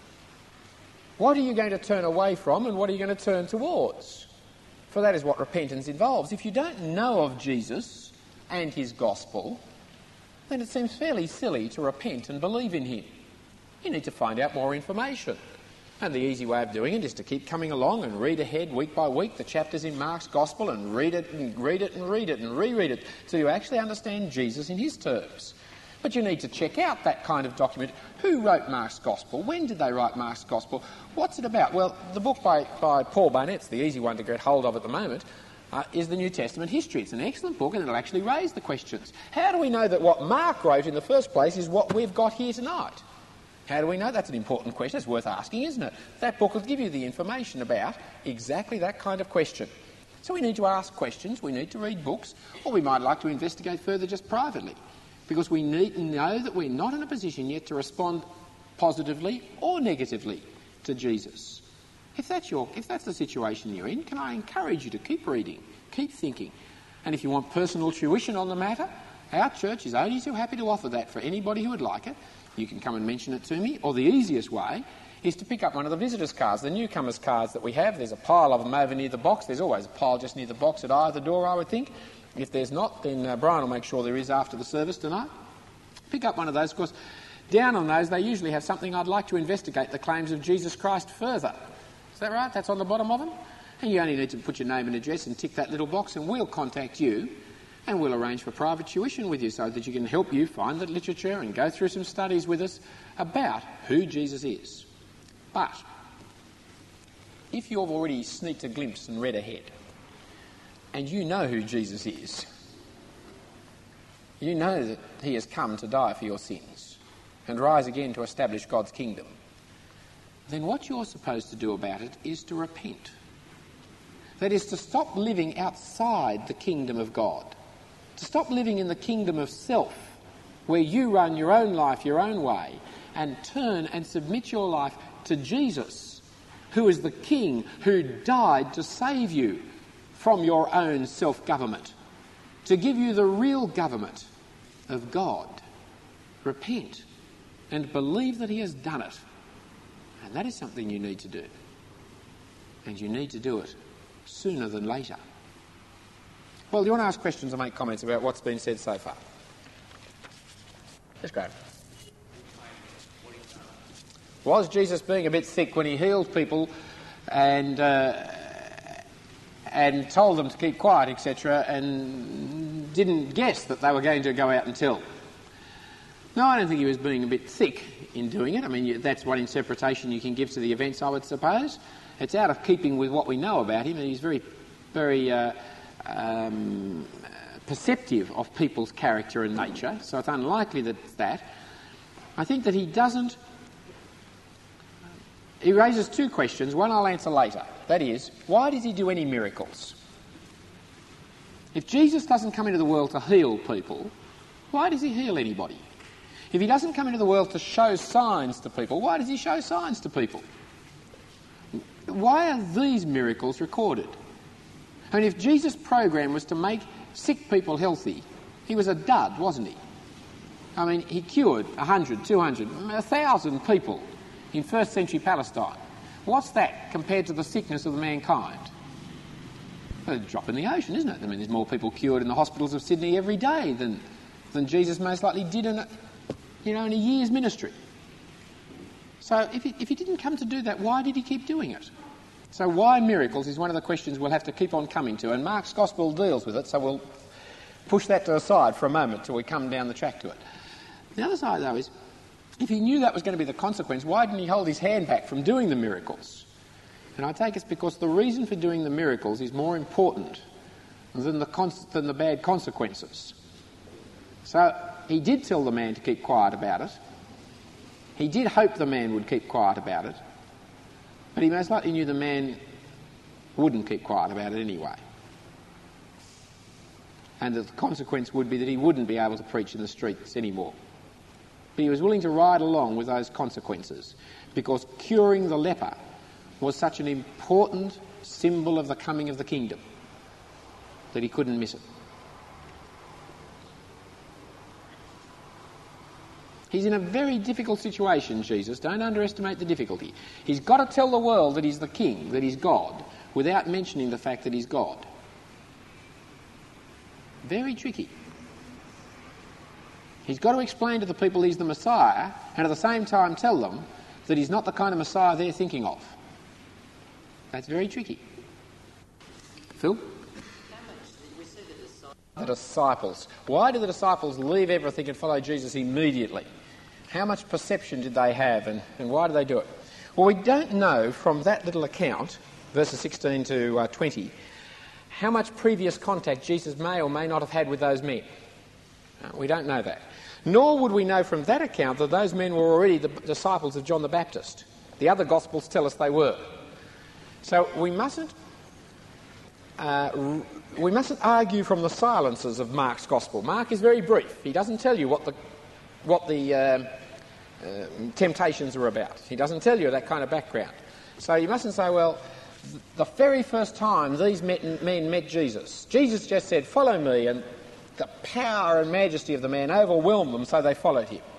What are you going to turn away from and what are you going to turn towards? For that is what repentance involves. If you don't know of Jesus and his gospel, then it seems fairly silly to repent and believe in him. You need to find out more information. And the easy way of doing it is to keep coming along and read ahead week by week the chapters in Mark's gospel and read it and read it and read it and reread it till you actually understand Jesus in his terms. But you need to check out that kind of document. Who wrote Mark's Gospel? When did they write Mark's Gospel? What's it about? Well, the book by Paul Barnett's the easy one to get hold of at the moment, is the New Testament history. It's an excellent book and it'll actually raise the questions. How do we know that what Mark wrote in the first place is what we've got here tonight? How do we know? That's an important question. It's worth asking, isn't it? That book will give you the information about exactly that kind of question. So we need to ask questions, we need to read books, or we might like to investigate further just privately. Because we need to know that we're not in a position yet to respond positively or negatively to Jesus. If that's the situation you're in, can I encourage you to keep reading, keep thinking. And if you want personal tuition on the matter, our church is only too happy to offer that for anybody who would like it. You can come and mention it to me. Or the easiest way is to pick up one of the visitors' cards, the newcomers' cards that we have. There's a pile of them over near the box. There's always a pile just near the box at either door, I would think. If there's not, then Brian will make sure there is after the service tonight. Pick up one of those, because down on those they usually have something I'd like to investigate the claims of Jesus Christ further. Is that right? That's on the bottom of them? And you only need to put your name and address and tick that little box and we'll contact you and we'll arrange for private tuition with you so that you can help you find the literature and go through some studies with us about who Jesus is. But if you've already sneaked a glimpse and read ahead, and you know who Jesus is, you know that he has come to die for your sins and rise again to establish God's kingdom, then what you're supposed to do about it is to repent. That is, to stop living outside the kingdom of God, to stop living in the kingdom of self, where you run your own life your own way, and turn and submit your life to Jesus, who is the King who died to save you from your own self-government, to give you the real government of God. Repent and believe that he has done it. And that is something you need to do. And you need to do it sooner than later. Well, do you want to ask questions or make comments about what's been said so far? Yes, Graham. Was Jesus being a bit thick when he healed people and told them to keep quiet, etc., and didn't guess that they were going to go out and tell? No, I don't think he was being a bit thick in doing it. I mean, that's one interpretation you can give to the events, I would suppose. It's out of keeping with what we know about him, and he's very, very perceptive of people's character and nature, so it's unlikely that it's that. I think that he raises two questions. One I'll answer later. That is, why does he do any miracles? If Jesus doesn't come into the world to heal people, why does he heal anybody? If he doesn't come into the world to show signs to people, why does he show signs to people? Why are these miracles recorded? I mean, if Jesus' program was to make sick people healthy, he was a dud, wasn't he? I mean, he cured 100, 200, 1,000 people in first century Palestine. What's that compared to the sickness of mankind? Well, a drop in the ocean, isn't it? I mean, there's more people cured in the hospitals of Sydney every day than Jesus most likely did in a year's ministry. So if he didn't come to do that, why did he keep doing it? So why miracles is one of the questions we'll have to keep on coming to, and Mark's Gospel deals with it, so we'll push that to the side for a moment till we come down the track to it. The other side, though, is if he knew that was going to be the consequence, why didn't he hold his hand back from doing the miracles? And I take it's because the reason for doing the miracles is more important than the bad consequences. So he did tell the man to keep quiet about it. He did hope the man would keep quiet about it. But he most likely knew the man wouldn't keep quiet about it anyway. And that the consequence would be that he wouldn't be able to preach in the streets anymore. But he was willing to ride along with those consequences because curing the leper was such an important symbol of the coming of the kingdom that he couldn't miss it. He's in a very difficult situation, Jesus. Don't underestimate the difficulty. He's got to tell the world that he's the king, that he's God, without mentioning the fact that he's God. Very tricky. He's got to explain to the people he's the Messiah, and at the same time tell them that he's not the kind of Messiah they're thinking of. That's very tricky. Phil? The disciples. Why did the disciples leave everything and follow Jesus immediately? How much perception did they have, and why did they do it? Well, we don't know from that little account, verses 16 to 20, how much previous contact Jesus may or may not have had with those men. We don't know that. Nor would we know from that account that those men were already the disciples of John the Baptist. The other Gospels tell us they were. So we mustn't argue from the silences of Mark's Gospel. Mark is very brief. He doesn't tell you what the temptations are about. He doesn't tell you that kind of background. So you mustn't say, well, the very first time these men met Jesus, Jesus just said, "Follow me," and the power and majesty of the man overwhelmed them, so they followed him.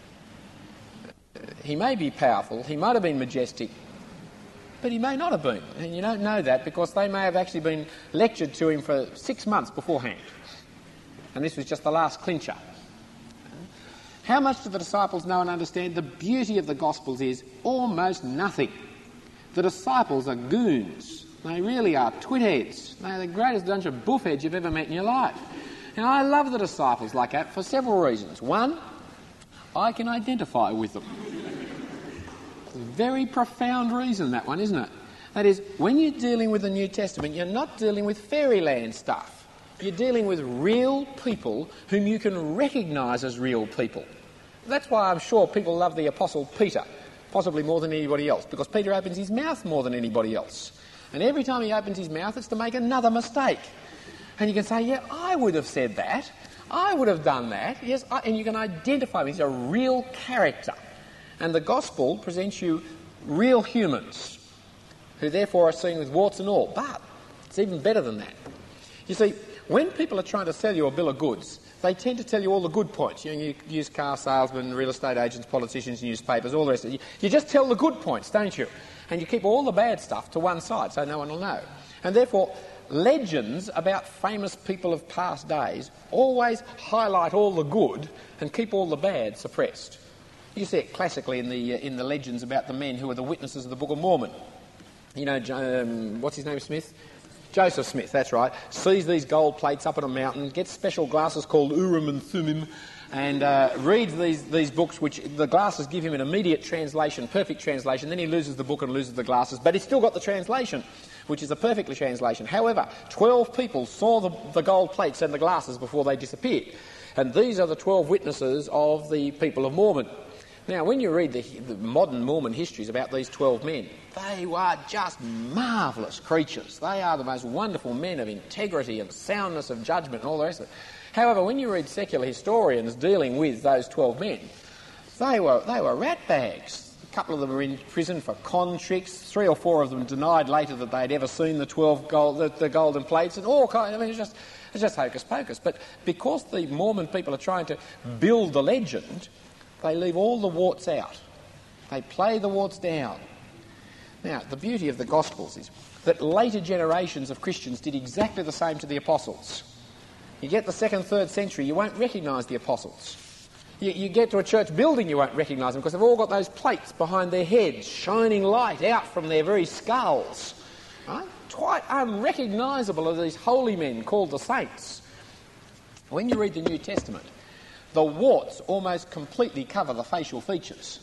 He may be powerful, he might have been majestic, but he may not have been. And you don't know that because they may have actually been lectured to him for 6 months beforehand. And this was just the last clincher. How much do the disciples know and understand? The beauty of the Gospels is almost nothing. The disciples are goons. They really are twit-heads. They're the greatest bunch of buffheads you've ever met in your life. And I love the disciples like that for several reasons. One, I can identify with them. It's a very profound reason, that one, isn't it? That is, when you're dealing with the New Testament, you're not dealing with fairyland stuff. You're dealing with real people whom you can recognise as real people. That's why I'm sure people love the Apostle Peter, possibly more than anybody else, because Peter opens his mouth more than anybody else. And every time he opens his mouth, it's to make another mistake. And you can say, yeah, I would have said that. I would have done that. Yes, and you can identify him. He's a real character. And the Gospel presents you real humans who therefore are seen with warts and all. But it's even better than that. You see, when people are trying to sell you a bill of goods, they tend to tell you all the good points. You use car salesmen, real estate agents, politicians, newspapers, all the rest of it. You just tell the good points, don't you? And you keep all the bad stuff to one side so no one will know. And therefore, legends about famous people of past days always highlight all the good and keep all the bad suppressed. You see it classically in the legends about the men who were the witnesses of the Book of Mormon. You know, what's his name, Smith? Joseph Smith, that's right. Sees these gold plates up on a mountain, gets special glasses called Urim and Thummim, and reads these books, which the glasses give him an immediate translation, perfect translation. Then he loses the book and loses the glasses, but he's still got the translation, which is a perfect translation. However, 12 people saw the gold plates and the glasses before they disappeared. And these are the 12 witnesses of the people of Mormon. Now, when you read the modern Mormon histories about these 12 men, they were just marvellous creatures. They are the most wonderful men of integrity and soundness of judgment and all the rest of it. However, when you read secular historians dealing with those 12 men, they were ratbags. A couple of them were in prison for con tricks. 3 or 4 of them denied later that they'd ever seen the golden plates and all kinds. I mean, it's just hocus pocus. But because the Mormon people are trying to build the legend, they leave all the warts out. They play the warts down. Now, the beauty of the Gospels is that later generations of Christians did exactly the same to the apostles. You get the 2nd, 3rd century, you won't recognise the apostles. You get to a church building, you won't recognise them because they've all got those plates behind their heads, shining light out from their very skulls. Right? Quite unrecognisable are these holy men called the saints. When you read the New Testament, the warts almost completely cover the facial features.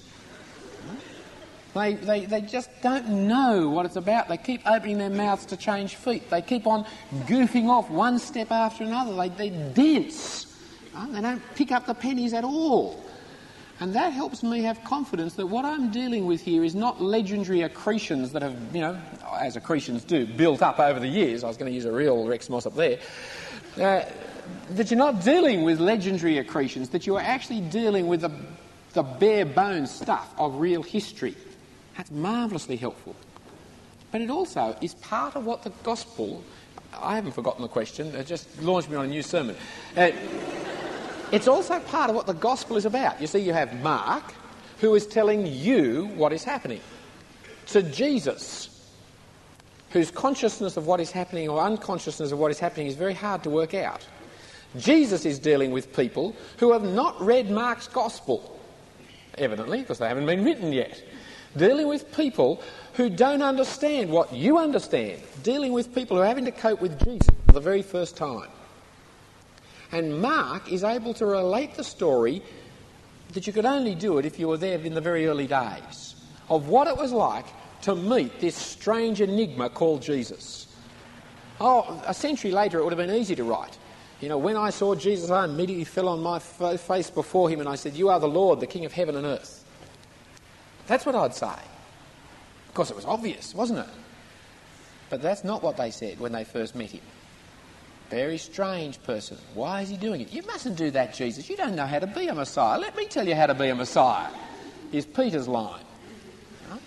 They just don't know what it's about. They keep opening their mouths to change feet. They keep on goofing off one step after another. They're dense. Right? They don't pick up the pennies at all. And that helps me have confidence that what I'm dealing with here is not legendary accretions that have, as accretions do, built up over the years. I was going to use a real Rex Moss up there. That you're not dealing with legendary accretions, that you are actually dealing with the bare bones stuff of real history. That's marvellously helpful. But it also is part of what the gospel... I haven't forgotten the question. It just launched me on a new sermon. It's also part of what the gospel is about. You see, you have Mark, who is telling you what is happening, to Jesus, whose consciousness of what is happening or unconsciousness of what is happening is very hard to work out. Jesus is dealing with people who have not read Mark's gospel, evidently, because they haven't been written yet. Dealing with people who don't understand what you understand. Dealing with people who are having to cope with Jesus for the very first time. And Mark is able to relate the story that you could only do it if you were there in the very early days, of what it was like to meet this strange enigma called Jesus. Oh, a century later it would have been easy to write. When I saw Jesus, I immediately fell on my face before him and I said, "You are the Lord, the King of heaven and earth." That's what I'd say. Of course, it was obvious, wasn't it? But that's not what they said when they first met him. Very strange person. Why is he doing it? You mustn't do that, Jesus. You don't know how to be a Messiah. Let me tell you how to be a Messiah, is Peter's line. Huh?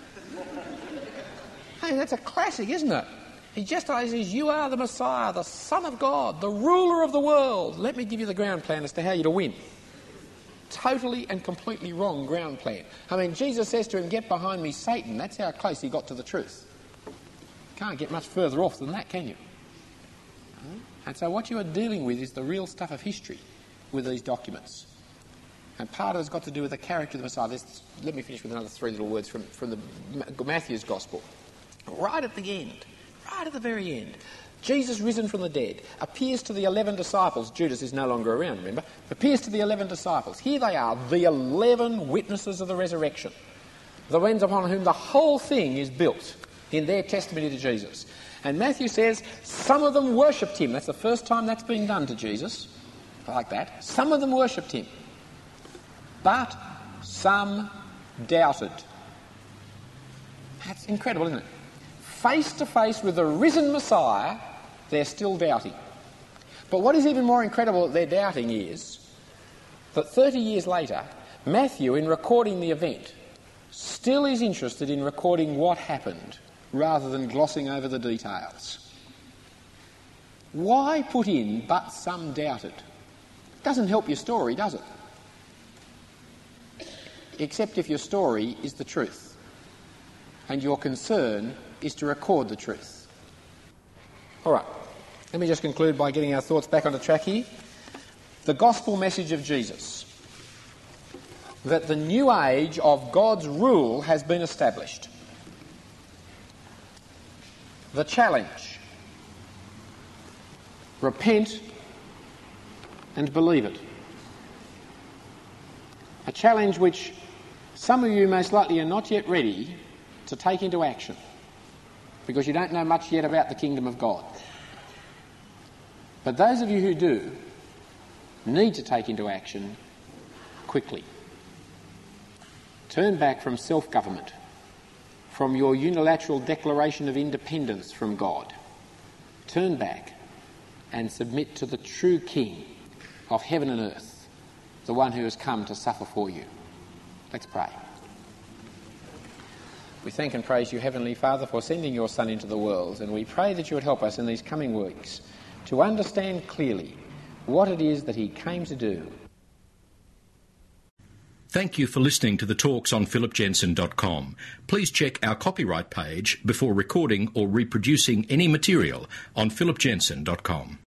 Hey, that's a classic, isn't it? He just says, "You are the Messiah, the Son of God, the ruler of the world. Let me give you the ground plan as to how you're to win." Totally and completely wrong ground plan. I mean, Jesus says to him, "Get behind me, Satan." That's how close he got to the truth. Can't get much further off than that, can you? And so what you are dealing with is the real stuff of history with these documents. And part of it's got to do with the character of the Messiah. Let me finish with another 3 little words from the Matthew's Gospel. Right at the end, right at the very end, Jesus, risen from the dead, appears to the 11 disciples. Judas is no longer around, remember? Appears to the 11 disciples. Here they are, the 11 witnesses of the resurrection, the ones upon whom the whole thing is built in their testimony to Jesus. And Matthew says some of them worshipped him. That's the first time that's been done to Jesus, like that. Some of them worshipped him, but some doubted. That's incredible, isn't it? Face to face with the risen Messiah, they're still doubting. But what is even more incredible that they're doubting is that 30 years later, Matthew, in recording the event, still is interested in recording what happened rather than glossing over the details. Why put in "but some doubted"? Doesn't help your story, does it? Except if your story is the truth and your concern is to record the truth. All right, let me just conclude by getting our thoughts back on the track here. The gospel message of Jesus, that the new age of God's rule has been established. The challenge: repent and believe it. A challenge which some of you most likely are not yet ready to take into action because you don't know much yet about the kingdom of God. But those of you who do need to take into action quickly. Turn back from self-government, from your unilateral declaration of independence from God. Turn back and submit to the true King of heaven and earth, the one who has come to suffer for you. Let's pray. We thank and praise you, Heavenly Father, for sending your Son into the world, and we pray that you would help us in these coming weeks to understand clearly what it is that he came to do. Thank you for listening to the talks on philipjensen.com. Please check our copyright page before recording or reproducing any material on philipjensen.com.